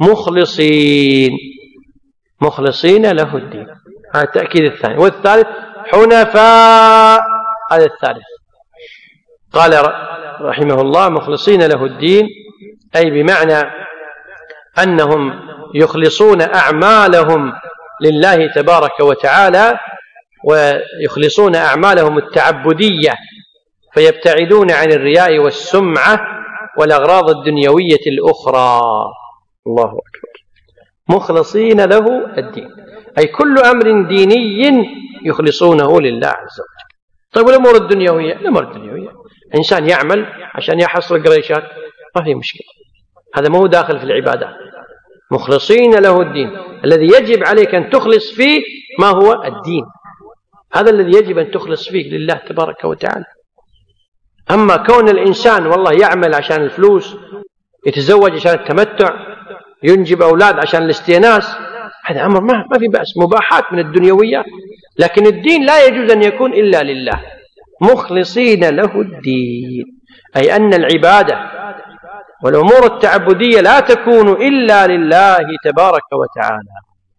مخلصين له الدين، هذا التأكيد الثاني. والثالث حنفاء، هذا الثالث. قال رحمه الله مخلصين له الدين، أي بمعنى أنهم يخلصون أعمالهم لله تبارك وتعالى، ويخلصون أعمالهم التعبدية، فيبتعدون عن الرياء والسمعة والأغراض الدنيوية الأخرى. الله أكبر. مخلصين له الدين، أي كل أمر ديني يخلصونه لله عز وجل. طيب والأمور الدنيوية؟ الأمور الدنيوية إنسان يعمل عشان يحصل قريشات، ما في مشكلة، هذا ما هو داخل في العبادات. مخلصين له الدين، الذي يجب عليك أن تخلص فيه ما هو الدين، هذا الذي يجب أن تخلص فيه لله تبارك وتعالى. أما كون الإنسان والله يعمل عشان الفلوس، يتزوج عشان التمتع، ينجب أولاد عشان الاستئناس، هذا أمر ما في بأس، مباحات من الدنيويات. لكن الدين لا يجوز أن يكون إلا لله. مخلصين له الدين، أي أن العبادة والأمور التعبدية لا تكون إلا لله تبارك وتعالى.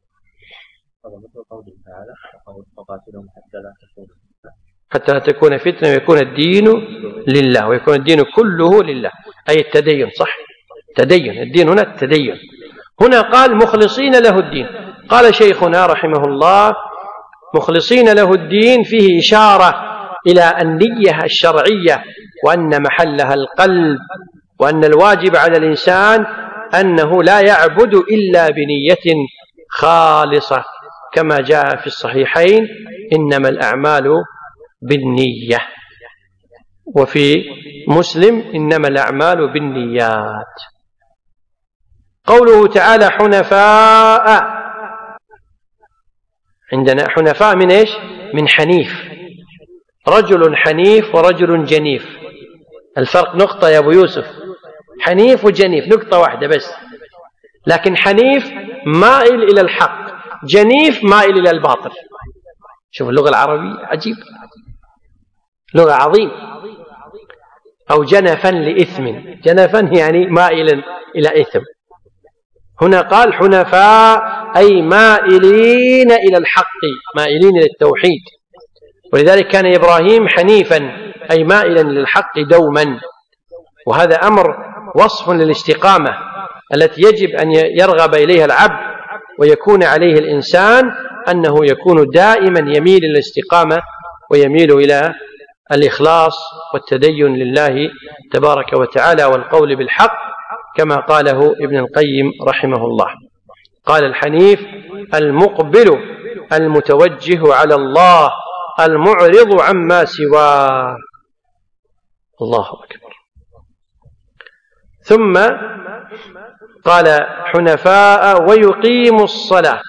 حتى لا تكون فتنة ويكون الدين لله، ويكون الدين كله لله، أي التدين. صح، تدين، الدين هنا التدين. هنا قال مخلصين له الدين. قال شيخنا رحمه الله مخلصين له الدين فيه إشارة إلى النية الشرعية، وأن محلها القلب، وأن الواجب على الإنسان أنه لا يعبد إلا بنية خالصة، كما جاء في الصحيحين: إنما الأعمال بالنية. وفي مسلم: إنما الأعمال بالنيات. قوله تعالى: حنفاء، عندنا حنفاء من إيش؟ من حنيف. رجل حنيف ورجل جنيف. الفرق نقطة يا أبو يوسف، حنيف وجنيف نقطة واحدة بس. لكن حنيف مائل إلى الحق، جنيف مائل إلى الباطل. شوف اللغة العربية عجيب، لغة عظيم. أو جنفا لإثم، جنفا يعني مائلا إلى إثم. هنا قال حنفاء أي مائلين إلى الحق، مائلين إلى التوحيد. ولذلك كان إبراهيم حنيفا أي مائلا للحق دوما. وهذا أمر وصف للاستقامة التي يجب أن يرغب إليها العبد ويكون عليه الإنسان، أنه يكون دائما يميل إلى الاستقامة ويميل إلى الإخلاص والتدين لله تبارك وتعالى والقول بالحق، كما قاله ابن القيم رحمه الله. قال: الحنيف المقبل المتوجه على الله المعرض عما سواه. الله أكبر. ثم قال: حنفاء ويقيم الصلاة.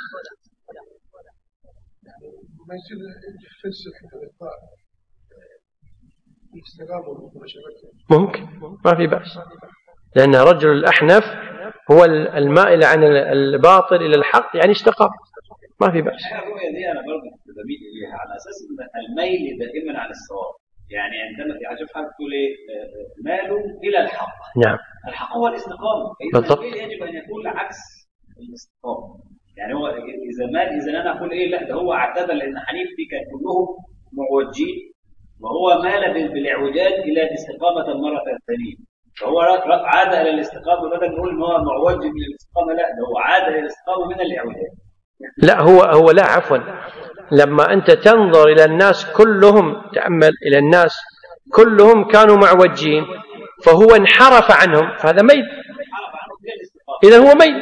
ممكن، ما في بأس، لأن رجل الأحنف هو المائل عن الباطل إلى الحق، يعني استقام، ما في بأس. الرؤية دي أنا برضه بميل إليها على أساس أن الميل دائما عن الصواب. يعني عندما في عجب حاجة تقول إيه؟ ماله إلى الحق. نعم. الحق هو الاستقامة. بالضبط. يجب أن يكون عكس الاستقامة. يعني هو إذا مال، إذا أنا أقول إيه؟ لا ده هو اعتدل، لأن حنيف دي كان كلهم معوجين، وهو مال بالاعوجاج إلى الاستقامة مرة ثانية. فهو عاد إلى الاستقامة، بدل نقول إن هو معوج من الاستقامة، لا ده هو عاد إلى الاستقامة من الاعوجاج. لا هو لا، عفوا، لما أنت تنظر إلى الناس كلهم، تأمل إلى الناس كلهم كانوا معوجين، فهو انحرف عنهم، فهذا ميل. إذا هو ميل،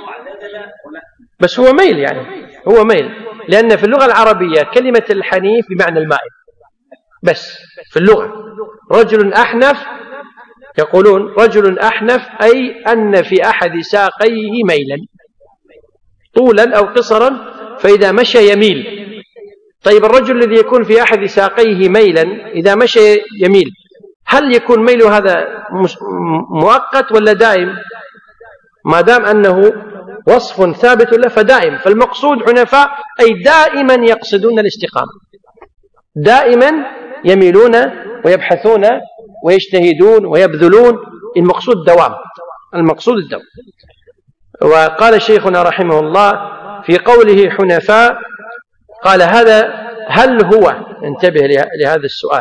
بس هو ميل، يعني هو ميل، لأن في اللغة العربية كلمة الحنيف بمعنى المائل بس في اللغة. رجل أحنف، يقولون رجل أحنف أي أن في أحد ساقيه ميلا طولا أو قصرا، فإذا مشى يميل. طيب الرجل الذي يكون في أحد ساقيه ميلا إذا مشى يميل، هل يكون ميل هذا مؤقت ولا دائم؟ ما دام أنه وصف ثابت له فدائم. فالمقصود حنفاء أي دائما يقصدون الاستقامة، دائما يميلون ويبحثون ويجتهدون ويبذلون. المقصود دوام، المقصود الدوام. وقال شيخنا رحمه الله في قوله حنفاء، قال: هذا هل هو، انتبه لهذا السؤال،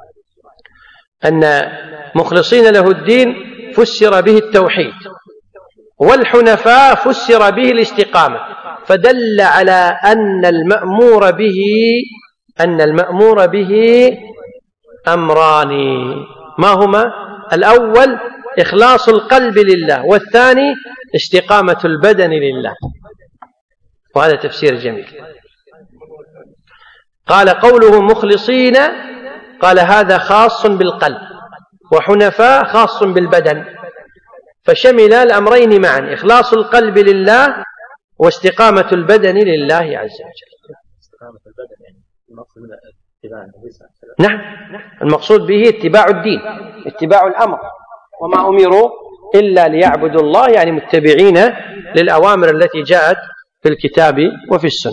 أن مخلصين له الدين فسر به التوحيد، والحنفاء فسر به الاستقامة، فدل على أن المأمور به أمران. ما هما؟ الأول إخلاص القلب لله، والثاني استقامة البدن لله. وهذا تفسير جميل. قال: قوله مخلصين، قال هذا خاص بالقلب، وحنفاء خاص بالبدن، فشمل الأمرين معا: إخلاص القلب لله واستقامة البدن لله عز وجل. استقامة البدن يعني المقصود من اتباع النبي صلى الله عليه وسلم. نعم، المقصود به اتباع الدين، اتباع الأمر، وما أمروا إلا ليعبدوا الله، يعني متبعين للأوامر التي جاءت في الكتاب وفي السنة.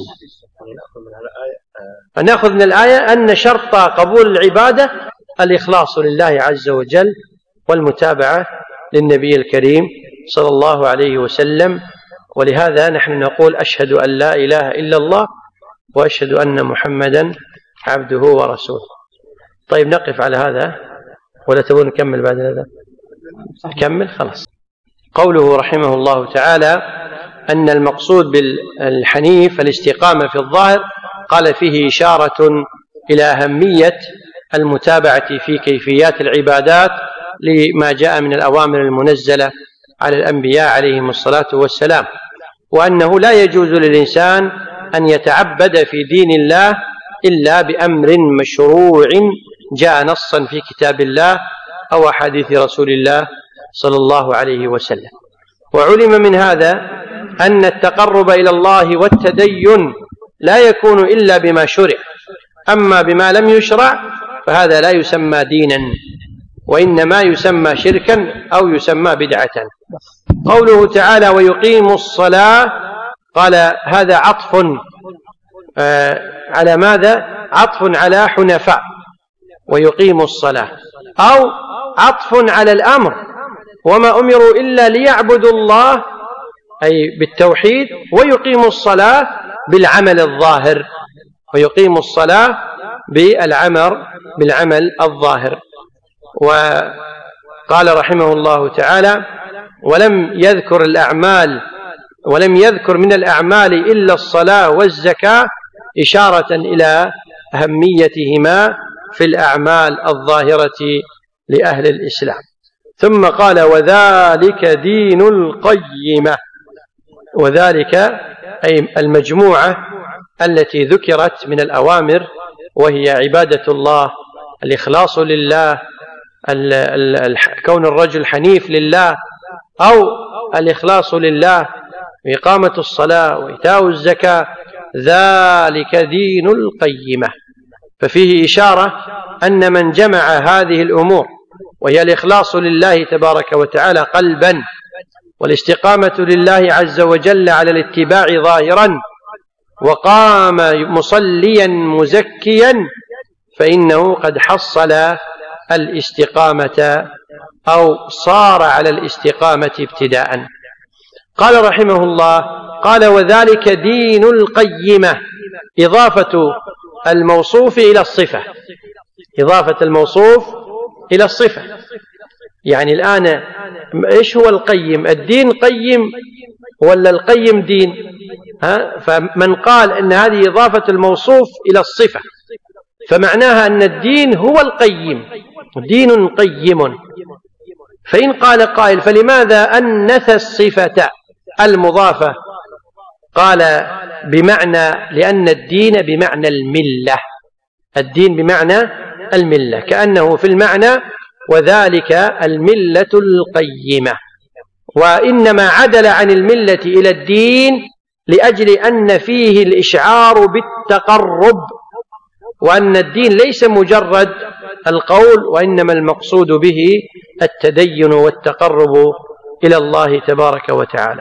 نأخذ من الآية أن شرط قبول العبادة الإخلاص لله عز وجل والمتابعة للنبي الكريم صلى الله عليه وسلم. ولهذا نحن نقول: أشهد أن لا إله إلا الله وأشهد أن محمدا عبده ورسوله. طيب نقف على هذا ولا تبون نكمل بعد هذا؟ نكمل خلاص. قوله رحمه الله تعالى أن المقصود بالحنيف الاستقامة في الظاهر، قال فيه إشارة إلى أهمية المتابعة في كيفيات العبادات لما جاء من الأوامر المنزلة على الأنبياء عليهم الصلاة والسلام. وأنه لا يجوز للإنسان أن يتعبد في دين الله إلا بأمر مشروع جاء نصا في كتاب الله أو أحاديث رسول الله صلى الله عليه وسلم. وعلم من هذا أن التقرب إلى الله والتدين لا يكون إلا بما شرع، أما بما لم يشرع فهذا لا يسمى دينا، وإنما يسمى شركا أو يسمى بدعة. قوله تعالى ويقيم الصلاة، قال هذا عطف على ماذا؟ عطف على حنفاء ويقيم الصلاة، أو عطف على الأمر وما أمروا إلا ليعبدوا الله أي بالتوحيد، ويقيموا الصلاة بالعمل الظاهر، ويقيموا الصلاة بالعمل الظاهر. وقال رحمه الله تعالى ولم يذكر من الأعمال إلا الصلاة والزكاة، إشارة إلى أهميتهما في الأعمال الظاهرة لأهل الإسلام. ثم قال وذلك دين القيمة، وذلك أي المجموعة التي ذكرت من الأوامر، وهي عبادة الله، الإخلاص لله، كون الرجل حنيف لله، أو الإخلاص لله، وإقامة الصلاة وإيتاء الزكاة، ذلك دين القيمة. ففيه إشارة أن من جمع هذه الأمور، وهي الإخلاص لله تبارك وتعالى قلبا، والاستقامة لله عز وجل على الاتباع ظاهرا، وقام مصليا مزكيا، فإنه قد حصل الاستقامة أو صار على الاستقامة ابتداء. قال رحمه الله قال وذلك دين القيمة، إضافة الموصوف إلى الصفة، إضافة الموصوف إلى الصفة. يعني الآن إيش هو القيم؟ الدين قيم ولا القيم دين؟ فمن قال أن هذه إضافة الموصوف إلى الصفة فمعناها أن الدين هو القيم، دين قيم. فإن قال قائل فلماذا أنث الصفة المضافة؟ قال بمعنى لأن الدين بمعنى الملة، الدين بمعنى الملة، كأنه في المعنى وذلك الملة القيمة. وإنما عدل عن الملة إلى الدين لأجل أن فيه الإشعار بالتقرب، وأن الدين ليس مجرد القول، وإنما المقصود به التدين والتقرب إلى الله تبارك وتعالى.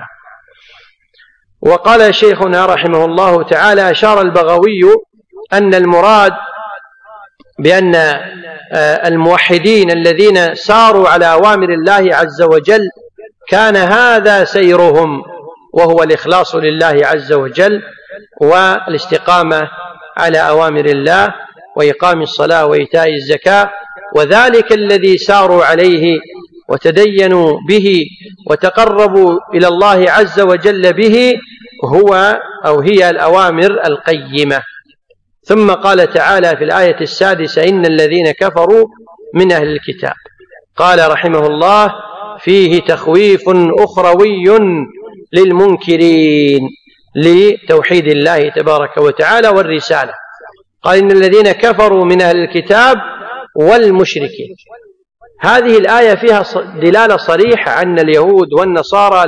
وقال شيخنا رحمه الله تعالى أشار البغوي أن المراد بأن الموحدين الذين ساروا على أوامر الله عز وجل كان هذا سيرهم، وهو الإخلاص لله عز وجل والاستقامة على أوامر الله وإقام الصلاة وإيتاء الزكاة، وذلك الذي ساروا عليه وتدينوا به وتقربوا إلى الله عز وجل به هو أو هي الأوامر القيمة. ثم قال تعالى في الآية السادسة إن الذين كفروا من أهل الكتاب، قال رحمه الله فيه تخويف أخروي للمنكرين لتوحيد الله تبارك وتعالى والرسالة. قال إن الذين كفروا من أهل الكتاب والمشركين، هذه الآية فيها دلالة صريحة أن اليهود والنصارى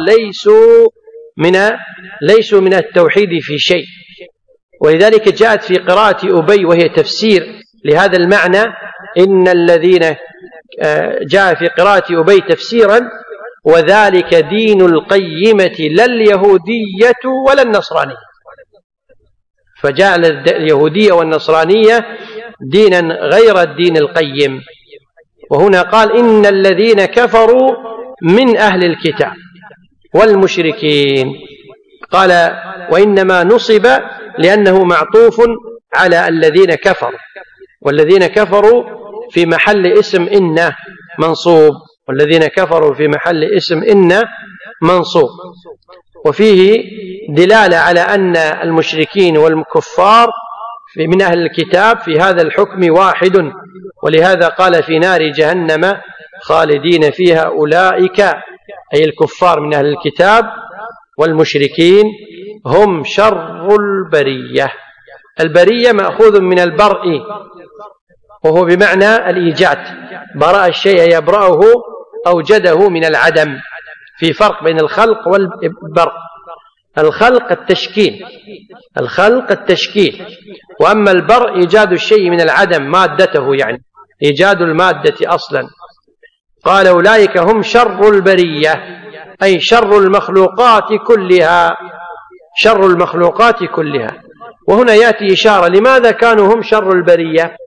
ليسوا من التوحيد في شيء، ولذلك جاءت في قراءة أبي وهي تفسير لهذا المعنى. إن الذين جاء في قراءة أبي تفسيرا وذلك دين القيمة لا اليهودية ولا النصرانية، فجاء اليهودية والنصرانية دينا غير الدين القيم. وهنا قال إن الذين كفروا من أهل الكتاب والمشركين، قال وإنما نصب لأنه معطوف على الذين كفروا، والذين كفروا في محل اسم إن منصوب، والذين كفروا في محل اسم إن منصوب. وفيه دلالة على أن المشركين والكفار من أهل الكتاب في هذا الحكم واحد، ولهذا قال في نار جهنم خالدين فيها أولئك أي الكفار من أهل الكتاب والمشركين هم شر البرية. البرية مأخوذ من البرء وهو بمعنى الإيجاد، برأ الشيء يبرأه، أوجده من العدم. في فرق بين الخلق والبرء. الخلق التشكيل، وأما البرء إيجاد الشيء من العدم، مادته يعني إيجاد المادة أصلا. قال أولئك هم شر البرية، أي شر المخلوقات كلها. وهنا يأتي إشارة لماذا كانوا هم شر البرية؟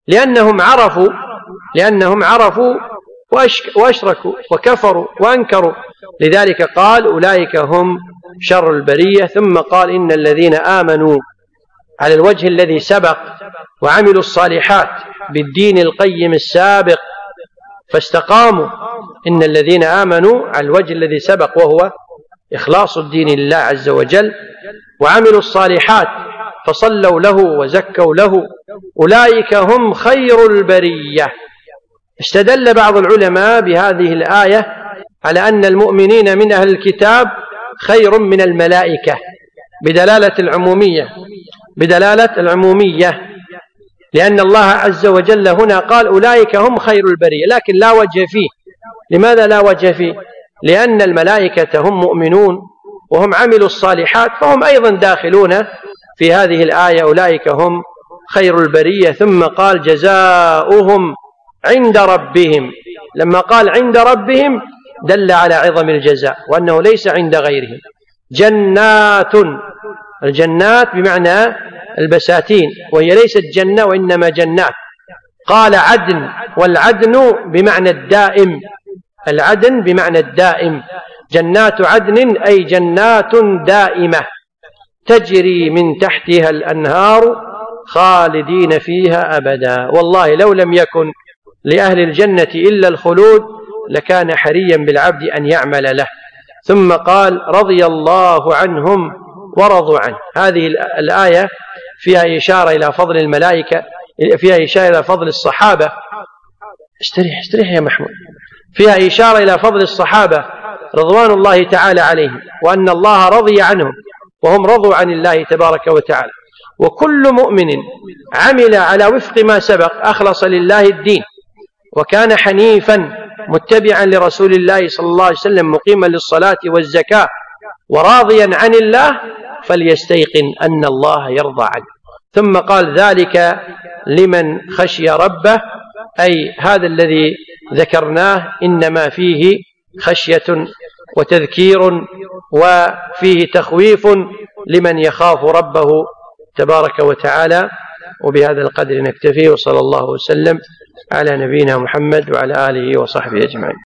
لأنهم عرفوا وأشركوا وكفروا وأنكروا، لذلك قال أولئك هم شر البرية. ثم قال إن الذين آمنوا على الوجه الذي سبق وعملوا الصالحات بالدين القيم السابق فاستقاموا، إن الذين آمنوا على الوجه الذي سبق وهو إخلاص الدين لله عز وجل، وعملوا الصالحات فصلوا له وزكوا له، أولئك هم خير البرية. استدل بعض العلماء بهذه الآية على أن المؤمنين من أهل الكتاب خير من الملائكة بدلالة العمومية، لأن الله عز وجل هنا قال أولئك هم خير البرية، لكن لا وجه فيه. لماذا لا وجه فيه؟ لأن الملائكة هم مؤمنون وهم عملوا الصالحات، فهم أيضا داخلون في هذه الآية أولئك هم خير البرية. ثم قال جزاؤهم عند ربهم. لما قال عند ربهم دل على عظم الجزاء وأنه ليس عند غيرهم. الجنات بمعنى البساتين، وهي ليست جنة وإنما جنات. قال عدن، والعدن بمعنى الدائم. جنات عدن أي جنات دائمة تجري من تحتها الأنهار خالدين فيها أبدا. والله لو لم يكن لأهل الجنة إلا الخلود لكان حريا بالعبد أن يعمل له. ثم قال رضي الله عنهم ورضوا عنه. هذه الآية فيها إشارة إلى فضل الملائكة، فيها إشارة إلى فضل الصحابة. استريح يا محمود. فيها إشارة إلى فضل الصحابة رضوان الله تعالى عليهم، وأن الله رضي عنهم وهم رضوا عن الله تبارك وتعالى. وكل مؤمن عمل على وفق ما سبق أخلص لله الدين وكان حنيفا متبعا لرسول الله صلى الله عليه وسلم مقيما للصلاة والزكاة وراضيا عن الله فليستيقن أن الله يرضى عنه. ثم قال ذلك لمن خشي ربه، أي هذا الذي ذكرناه إنما فيه خشية وتذكير وفيه تخويف لمن يخاف ربه تبارك وتعالى. وبهذا القدر نكتفي، وصلى الله وسلم على نبينا محمد وعلى آله وصحبه أجمعين.